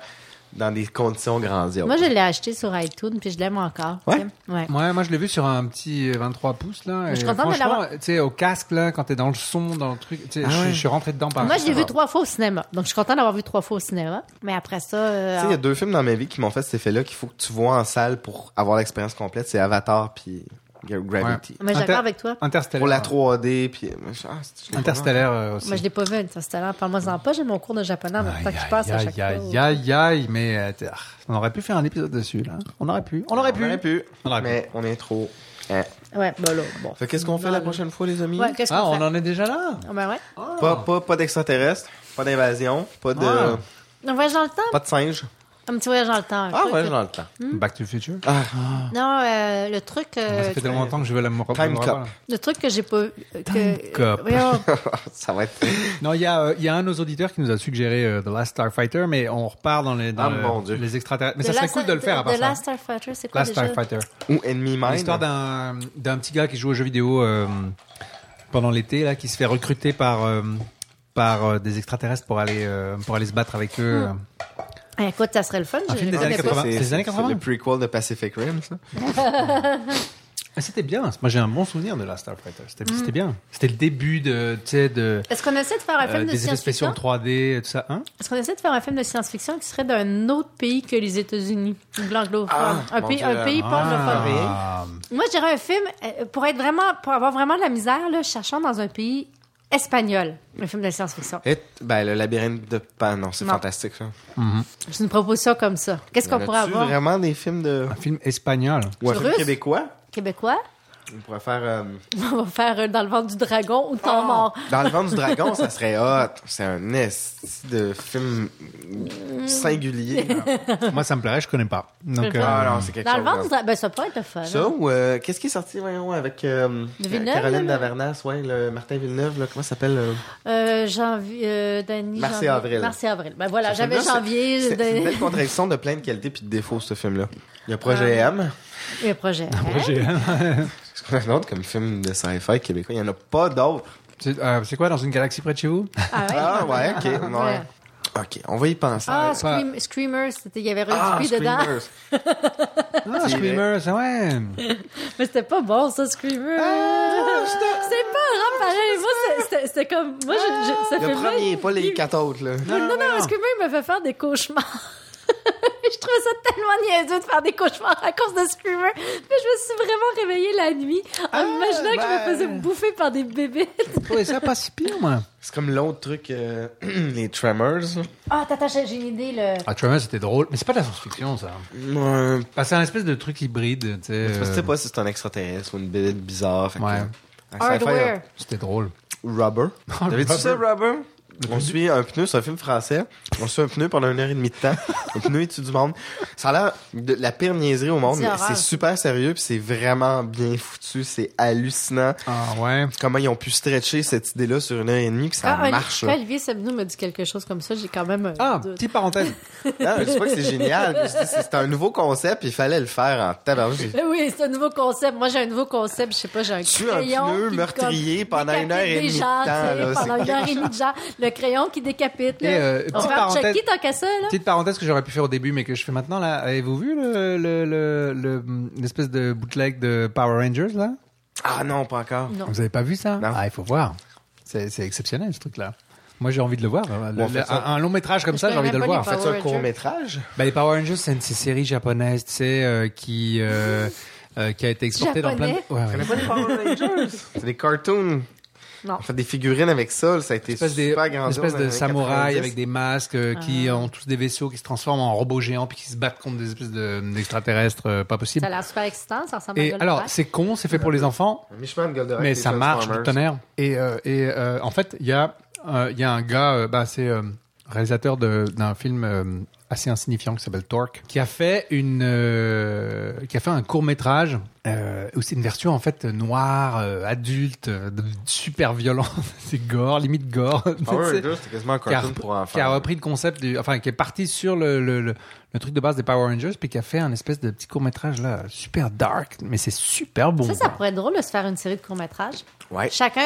dans des conditions grandioses. Moi, je l'ai acheté sur iTunes, puis je l'aime encore. Ouais? Ouais. Ouais, moi je l'ai vu sur un petit 23 pouces là. Je suis et contente de franchement, l'avoir. tu sais, au casque là, quand t'es dans le son, dans le truc, tu sais, je suis rentré dedans par. Moi, je l'ai vu 3 fois au cinéma. Donc, je suis contente d'avoir vu 3 fois au cinéma. Mais après ça... Tu sais, il y a 2 films dans ma vie qui m'ont fait cet effet-là qu'il faut que tu vois en salle pour avoir l'expérience complète. C'est Avatar puis Gravity. Mais j'accorde avec toi. Interstellar. Pour la 3D puis... Interstellar aussi. Moi, je l'ai pas vu, Interstellar. Parle-moi-en pas. J'ai mon cours de japonais en même temps que je passe à chaque fois. Aïe, mais on aurait pu faire un épisode dessus là. On aurait pu. Mais on est trop... Ouais, bah là, bon. Fait qu'est-ce qu'on fait la prochaine fois, les amis? Ouais, qu'est-ce qu'on fait? On en est déjà là. Ah, ben ouais. Pas d'extraterrestres, pas d'invasion, pas de... Un voyage dans le temps? Pas de singe. Un petit voyage dans le temps. Voyage dans le temps. Back to the Future. Non, le truc... Ça fait tellement longtemps que je veux la me Time Cop. Le truc que j'ai pas... Time Cop. Ça va être... Non, il y a un de nos auditeurs qui nous a suggéré The Last Starfighter, mais on repart dans les extraterrestres. Mais ça serait cool de le faire à part ça. The Last Starfighter, c'est quoi Last déjà? Starfighter. Ou Enemy Mine. L'histoire d'un petit gars qui joue aux jeux vidéo pendant l'été, là, qui se fait recruter par des extraterrestres pour aller se battre avec eux. Écoute, ça serait le fun. Un film des années 80. C'est les années 80. C'est le prequel de Pacific Rim, ça. C'était bien. Moi, j'ai un bon souvenir de Last Starfighter. C'était bien. C'était le début de... Est-ce qu'on essaie de faire un film de des effets spéciaux en science-fiction? 3D, tout ça. Hein? Est-ce qu'on essaie de faire un film de science-fiction qui serait d'un autre pays que les États-Unis? L'anglophone. Un pays pas anglophone. Moi, je dirais un film, pour avoir vraiment de la misère, là, cherchant dans un pays espagnol, un film de science-fiction. Le labyrinthe de Pan, non, c'est fantastique, ça. C'est une proposition comme ça. Qu'est-ce qu'on pourrait avoir? Vraiment des films de... Un film espagnol. Ou un film québécois. Québécois? On pourrait faire... On va faire Dans le ventre du dragon ou Temps mort. Dans le ventre du dragon, ça serait hot. C'est un esti de film singulier. Moi, ça me plairait, je connais pas. Donc, non, c'est quelque chose. Dans le ventre du dragon, ça pourrait être fun. Ça, ou qu'est-ce qui est sorti, voyons, avec Caroline Davernas, le Martin Villeneuve, là, comment ça s'appelle? Mars et Avril. Mars et Avril. Ben voilà, j'avais janvier. C'est une belle contradiction de plein de qualités puis de défauts, ce film-là. Il y a Projet M. Il y a Projet M. Est-ce qu'on a un autre comme film de sci-fi québécois? Il n'y en a pas d'autres. C'est quoi, Dans une galaxie près de chez vous? Ouais, OK. Ouais. OK, on va y penser. Screamers, il y avait Rudy Dupuis dedans. Screamers, ouais. Mais c'était pas bon, ça, Screamers. C'était pas rare pareil. Moi, c'était comme... Moi, le premier, pas les 4 autres, là. Non, Screamers, il me fait faire des cauchemars. Je trouvais ça tellement niaiseux de faire des cauchemars à cause de Screamer. Puis je me suis vraiment réveillée la nuit en imaginant que je me faisais bouffer par des bébés. Ouais, ça pas si pire, moi. C'est comme l'autre truc, les Tremors. Attends, j'ai une idée. Tremors, c'était drôle. Mais c'est pas de la science-fiction, ça. C'est un espèce de truc hybride, tu sais. Je sais pas si c'est un extraterrestre ou une bébête bizarre. Hardware. C'était drôle. Rubber. T'avais-tu ça, Rubber? On suit un pneu, c'est un film français. On suit un pneu pendant 1h30 de temps. Un pneu, il tue du monde. Ça a l'air de la pire niaiserie au monde, mais c'est super sérieux puis c'est vraiment bien foutu. C'est hallucinant. Ah ouais. Comment ils ont pu stretcher cette idée-là sur 1h30 que ça marche. Quand Olivier Sabino me dit quelque chose comme ça, j'ai quand même... petite parenthèse. Non, je dis pas que c'est génial. C'est un nouveau concept, il fallait le faire en tabarnak. Oui, c'est un nouveau concept. Moi, j'ai un nouveau concept. Je sais pas, j'ai un crayon. Un pneu meurtrier pendant 1h30 de temps. Pendant 1h30 de gens. Le crayon qui décapite. On va faire checker tant qu'à ça. Là. Petite parenthèse que j'aurais pu faire au début, mais que je fais maintenant. Là, avez-vous vu l'espèce de bootleg de Power Rangers là? Ah non, pas encore. Non. Vous avez pas vu ça? Non. Il faut voir. C'est exceptionnel ce truc-là. Moi, j'ai envie de le voir. Un long métrage comme ça, j'ai envie de le voir. Faites un court métrage? Les Power Rangers, c'est une série japonaise, tu sais, qui a été exportée dans plein de... Ouais. Connais pas les Power Rangers? C'est des cartoons. Non. On fait des figurines avec ça, ça a été super grandiose. Une espèce de samouraï avec des masques qui ont tous des vaisseaux qui se transforment en robots géants puis qui se battent contre des espèces d'extraterrestres pas possibles. Ça a l'air super excitant, ça ressemble à Goldorak. Alors, c'est con, c'est fait pour les enfants, mais ça marche du tonnerre. Et en fait, il y a un gars, c'est réalisateur d'un film assez insignifiant qui s'appelle Torque, qui a fait un court-métrage où c'est une version en fait noire, adulte, super violente, c'est gore, limite gore. C'était quasiment un cartoon pour enfants. Qui a repris le concept qui est parti sur le truc de base des Power Rangers puis qui a fait un espèce de petit court-métrage là, super dark, mais c'est super bon. Ça pourrait être drôle de se faire une série de courts-métrages. Ouais. Chacun,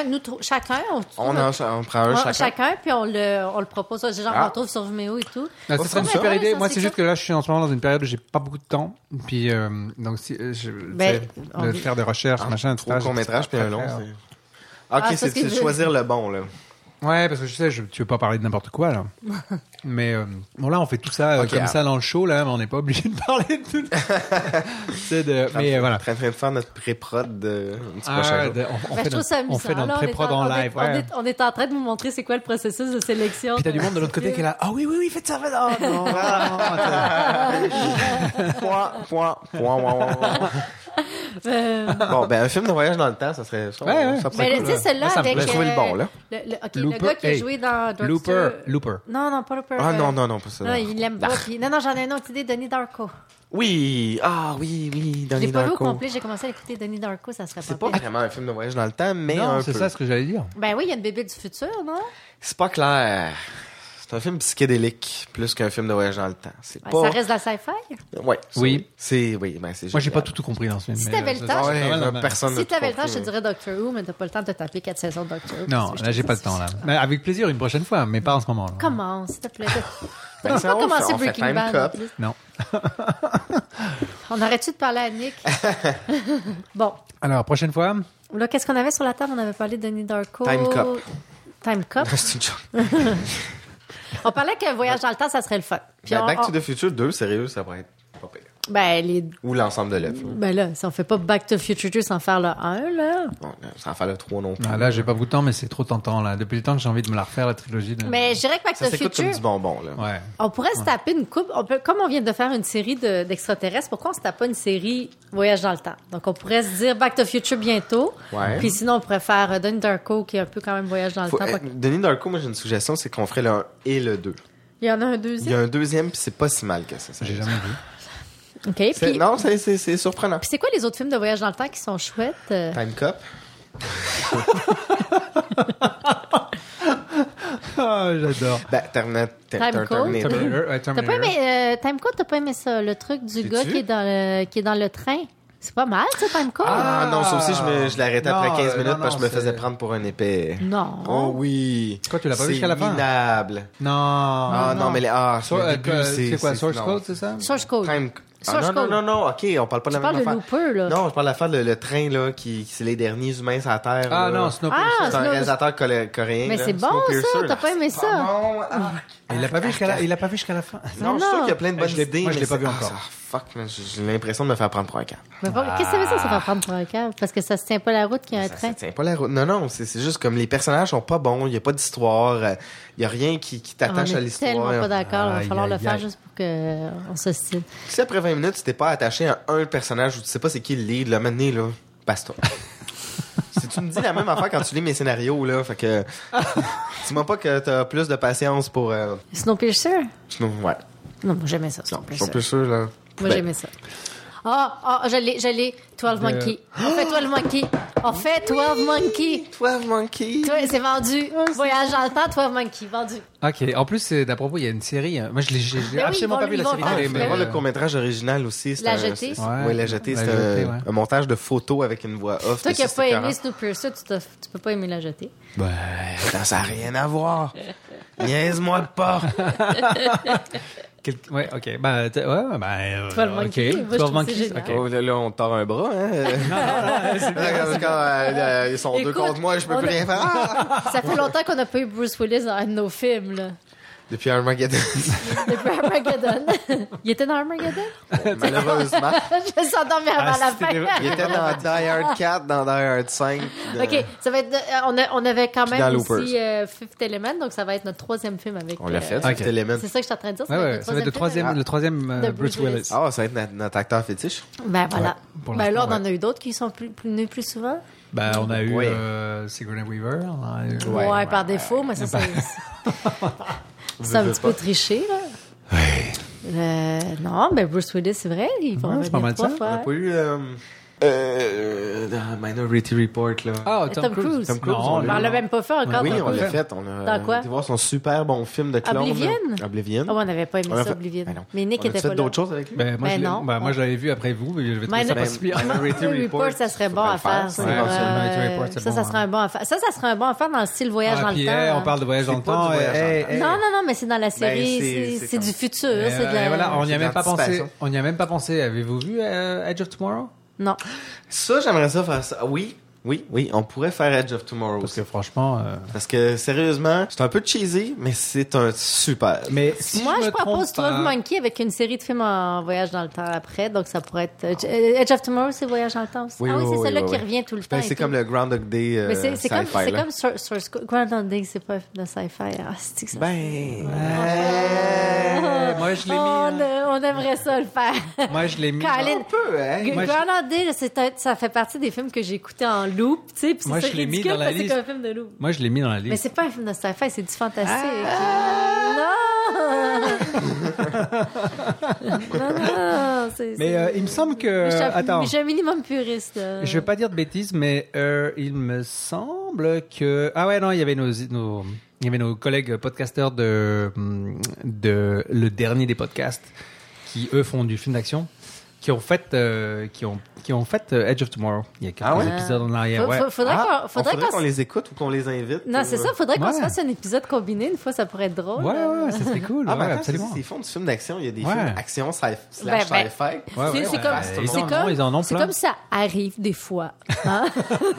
on prend un chacun. Chacun, puis on le propose. Genre, on le trouve sur Vimeo et tout. Ça serait une super l'idée. sans Moi, c'est fiction? juste que là, je suis en ce moment dans une période où j'ai pas beaucoup de temps. Puis, donc, si, de faire des recherches, machin, etc. Trois courts-métrages, puis un long. Ok, c'est choisir le bon, là. Ouais, parce que je sais, tu veux pas parler de n'importe quoi, là. Mais bon, là, on fait tout ça comme ça dans le show, là, mais on n'est pas obligé de parler de tout. Mais voilà. On est en train de faire notre pré-prod de on fait notre pré-prod en live. On est en train de vous montrer c'est quoi le processus de sélection. Puis t'as du monde de l'autre côté qui est là. Ah oui, faites ça, faites ça. Point. Bon, ben un film de voyage dans le temps, ça serait ça. Mais tu sais, celle-là avec... J'ai trouvé le bon, là. Le gars qui a joué dans Looper. Non, pas Looper. Ah non, pas ça. Non, il l'aime pas. Non, j'en ai une autre idée, Donnie Darko. Oui, Donnie Darko. J'ai pas lu au complet, j'ai commencé à écouter Donnie Darko, ça serait pas C'est pas vraiment un film de voyage dans le temps, mais un peu. C'est ça ce que j'allais dire. Ben oui, il y a une bébé du futur, non? C'est pas clair. C'est un film psychédélique plus qu'un film de voyage dans le temps. C'est pas... Ça reste de la sci-fi? Ouais. Oui. C'est Moi, j'ai pas tout compris dans ce film. Si t'avais le temps, je te dirais Doctor Who, mais t'as pas le temps de te taper 4 saisons de Doctor Who. Non, là, j'ai pas le temps, là. Mais avec plaisir, une prochaine fois, mais pas en ce moment. Comment, s'il te plaît? On va pas commencer Breaking Bad. Non. On arrête-tu de parler à Nick? Bon. Alors, prochaine fois. Là, qu'est-ce qu'on avait sur la table? On avait parlé de Donnie Darko. Time Cop. C'est une chose. On parlait qu'un voyage dans le temps, ça serait le fun. Puis Back to the Future 2, sérieux, ça pourrait être pas pire. Ou l'ensemble de l'œuvre. Ben là, si on fait pas Back to the Future 2 sans faire le 1, là. Bon, sans faire le 3 non plus. Là, j'ai pas beaucoup de temps, mais c'est trop tentant, là. Depuis le temps que j'ai envie de me la refaire, la trilogie. Mais je dirais que Back to the Future... Ça s'écoute comme du bonbon, là. Ouais. On pourrait se taper une coupe. Comme on vient de faire une série d'extraterrestres, pourquoi on se tape pas une série Voyage dans le temps? Donc, on pourrait se dire Back to the Future bientôt. Ouais. Puis sinon, on pourrait faire Donnie Darko, qui est un peu quand même Voyage dans le temps. Donnie Darko, moi, j'ai une suggestion, c'est qu'on ferait le 1 et le 2. Il y en a un deuxième? Il y a un deuxième, puis c'est pas si mal que ça. J'ai jamais vu. OK. Puis... Non, c'est surprenant. Puis c'est quoi les autres films de voyage dans le temps qui sont chouettes? Time Cop. J'adore. Time Code. T'as pas aimé Time Code, t'as pas aimé ça? Le truc du gars qui est dans le train. C'est pas mal, ça, Time Code? Ah non, ça aussi, je l'arrêtais après 15 minutes parce que je me faisais prendre pour un épais. Non. Oh oui. Quoi, tu l'as pas vu jusqu'à la fin? C'est minable. Non. Ah non, mais c'est quoi, Source Code, c'est ça? Source Code. Non, ok, on parle pas de la même affaire. Tu parles de Looper, là. Non, je parle de l'affaire le train, là, c'est les derniers humains sur la Terre. Ah non, Snowpiercer. C'est un réalisateur coréen. Mais c'est bon, ça, t'as pas aimé ça? Il l'a pas vu jusqu'à la fin. Non, je suis sûr qu'il y a plein de bonnes idées. Moi, je l'ai pas vu encore. Fuck, j'ai l'impression de me faire prendre pour un câble. Qu'est-ce que ça veut dire, ça faire prendre pour un câble? Parce que ça se tient pas la route qu'il y a un train? Ça se tient pas la route. Non, c'est juste comme les personnages sont pas bons, il y a pas d'histoire, il y a rien qui t'attache à l'histoire. On est tellement pas d'accord, il va falloir le faire juste pour qu'on s'ostine. Si après 20 minutes, tu t'es pas attaché à un personnage ou tu sais pas c'est qui le lead, là, maintenant, là, basta. Si tu me dis la même affaire quand tu lis mes scénarios, là, fait que dis-moi pas que t'as plus de patience pour... Snowpiercer? Ouais. Non, moi j'aimais ça, Snowpiercer, là. Moi j'aimais ça. Je l'ai. 12 Monkeys. On fait 12 Monkeys. 12 Monkeys. C'est vendu. Voyage dans le temps, 12 Monkeys. Vendu. OK. En plus, d'à propos, il y a une série. Moi, je l'ai absolument pas vu, la série. Il va y avoir le court-métrage original aussi. La Jetée. Oui, La Jetée. C'est un montage de photos avec une voix off. Toi qui n'as pas aimé Snowpiercer, tu peux pas aimer La Jetée. Ben, ça n'a rien à voir. Niaise-moi pas. Ouais, OK. 12 Monkeys. 12 Monkeys. OK. Oh, là, on te tord un bras, hein? Quand ils sont deux contre moi, je peux plus rien faire. Ça fait longtemps qu'on n'a pas eu Bruce Willis dans un de nos films, là. Depuis Armageddon. Il était dans Armageddon? Malheureusement. Je me sens endormie avant la fin. Il était dans Die Hard 4, dans Die Hard 5. OK, ça va être... on avait quand même aussi Fifth Element, donc ça va être notre troisième film avec... On l'a fait, Fifth Element. C'est ça que je suis en train de dire. Ça va être le troisième Bruce Willis. Ah, ça va être notre acteur fétiche. Ben voilà. Ben là, on en a eu d'autres qui sont venus plus souvent. Ben, on a eu Sigourney Weaver. Ouais, par défaut, mais ça, c'est un petit peu triché, là. Oui. Non, ben Bruce Willis, c'est vrai. Il va revenir 3 fois. On n'a pas eu Minority Report, là. Ah, Tom Cruise. Tom Cruise, On l'a même pas fait encore. Oui, Tom on Cruise. l'a fait. On a Dans quoi? été voir son super bon film de clown. Oblivion. Oh, on n'avait pas aimé ça, Oblivion. Mais Nick était pas là. fait d'autres choses avec lui? Non. Moi, je l'avais vu après vous, mais je vais trouver ça pas si pire. Minority Report, ça serait bon à faire. Ça serait un bon à faire. Ça serait un bon à faire dans le style voyage dans le temps. On parle de voyage dans le temps. Non, mais c'est dans la série. C'est du futur. Voilà, on n'y a même pas pensé. On n'y a même pas pensé. Avez-vous vu Edge of Tomorrow? Non. Ça, j'aimerais ça faire ça. Oui, on pourrait faire Edge of Tomorrow. Parce que franchement... Parce que, sérieusement, c'est un peu cheesy, mais c'est un super... Mais si moi, je propose 12 Monkeys avec une série de films en voyage dans le temps après, donc ça pourrait être... Edge of Tomorrow, c'est voyage dans le temps aussi? Oui, c'est celle-là qui revient tout le temps. C'est comme le Groundhog Day c'est comme Source Code. Groundhog Day, c'est pas de sci-fi. C'est que ça... moi, je l'ai mis... On aimerait ça le faire. Moi, je l'ai mis... Un peu, hein? Groundhog Day, ça fait partie des films que j'ai écoutés en loop, tu sais, puis c'est ridicule parce que c'est comme un film de loop. Moi, je l'ai mis dans la liste. Mais c'est pas un film de sci-fi, c'est du fantastique. Non, c'est... Mais il me semble que... Attends. Je suis un minimum puriste. Je vais pas dire de bêtises, mais il me semble que... Ah ouais, non, il y avait nos collègues podcasteurs de le dernier des podcasts qui, eux, font du film d'action. Qui ont fait Edge of Tomorrow. Il y a quelques épisodes en arrière. Faudrait qu'on les écoute ou qu'on les invite. Non, c'est ça. Faudrait qu'on se fasse un épisode combiné. Une fois, ça pourrait être drôle. Ouais, ça serait cool. Absolument. Ils font du film d'action. Il y a des films action sci-fi. C'est comme ça arrive des fois. Hein?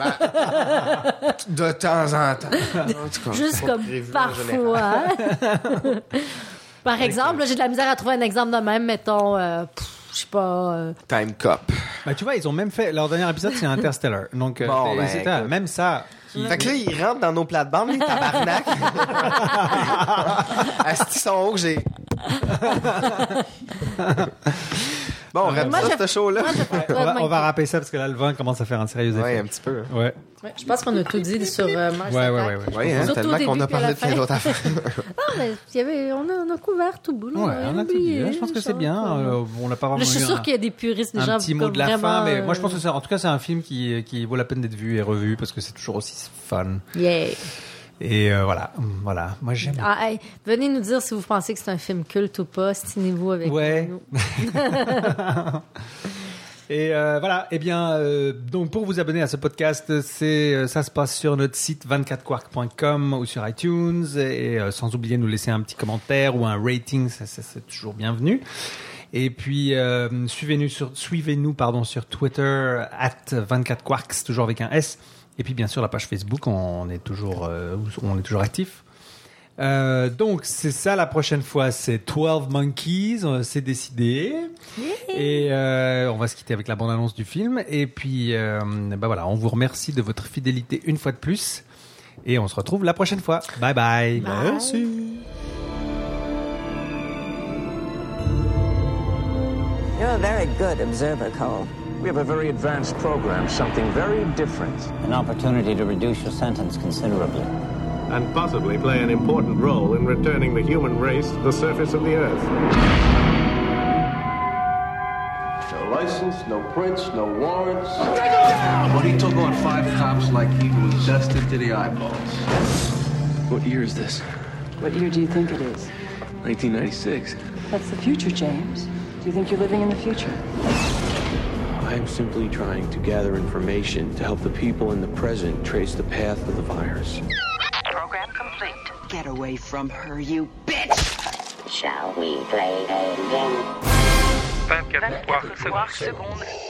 De temps en temps. Juste comme parfois. Par exemple, j'ai de la misère à trouver un exemple de même. Mettons... je sais pas... Time Cop. Tu vois, ils ont même fait... Leur dernier épisode, c'est Interstellar. Donc, même ça... Fait que là, ils rentrent dans nos plates-bandes, les tabarnak. Asti, sont hauts que j'ai... Bon, on rate ça, ce show-là. On va rappeler ça parce que là, le vent commence à faire un sérieux effet. Ouais, un petit peu. Ouais. Je pense qu'on a tout dit sur Mars Attack. Ouais, tellement qu'on a parlé de plein d'autres affaires. Non, mais on a couvert tout bout. Ouais, on a tout dit. Je pense que c'est bien. On n'a pas vraiment... Je suis sûr qu'il y a des puristes, des gens... Un petit mot de la fin, mais moi, je pense que en tout cas, c'est un film qui vaut la peine d'être vu et revu parce que c'est toujours aussi fun. Yeah. Et voilà. Moi, j'aime. Venez nous dire si vous pensez que c'est un film culte ou pas. Stinez-vous avec nous. Et voilà. Eh bien, donc pour vous abonner à ce podcast, ça se passe sur notre site 24quark.com ou sur iTunes. Et sans oublier de nous laisser un petit commentaire ou un rating, ça c'est toujours bienvenu. Et puis suivez-nous sur Twitter @24quarks, toujours avec un S. Et puis bien sûr la page Facebook, on est toujours actif. Donc c'est ça, la prochaine fois c'est 12 Monkeys, c'est décidé. Et on va se quitter avec la bande-annonce du film. Et puis voilà, on vous remercie de votre fidélité une fois de plus. Et on se retrouve la prochaine fois. Bye bye. Merci. You're a very good observer, Cole. We have a very advanced program, something very different. An opportunity to reduce your sentence considerably. And possibly play an important role in returning the human race to the surface of the Earth. No license, no prints, no warrants. But he took on 5 cops like he was dusted to the eyeballs. What year is this? What year do you think it is? 1996. That's the future, James. Do you think you're living in the future? I'm simply trying to gather information to help the people in the present trace the path of the virus. Program complete. Get away from her, you bitch! Shall we play a game? 24 secondes.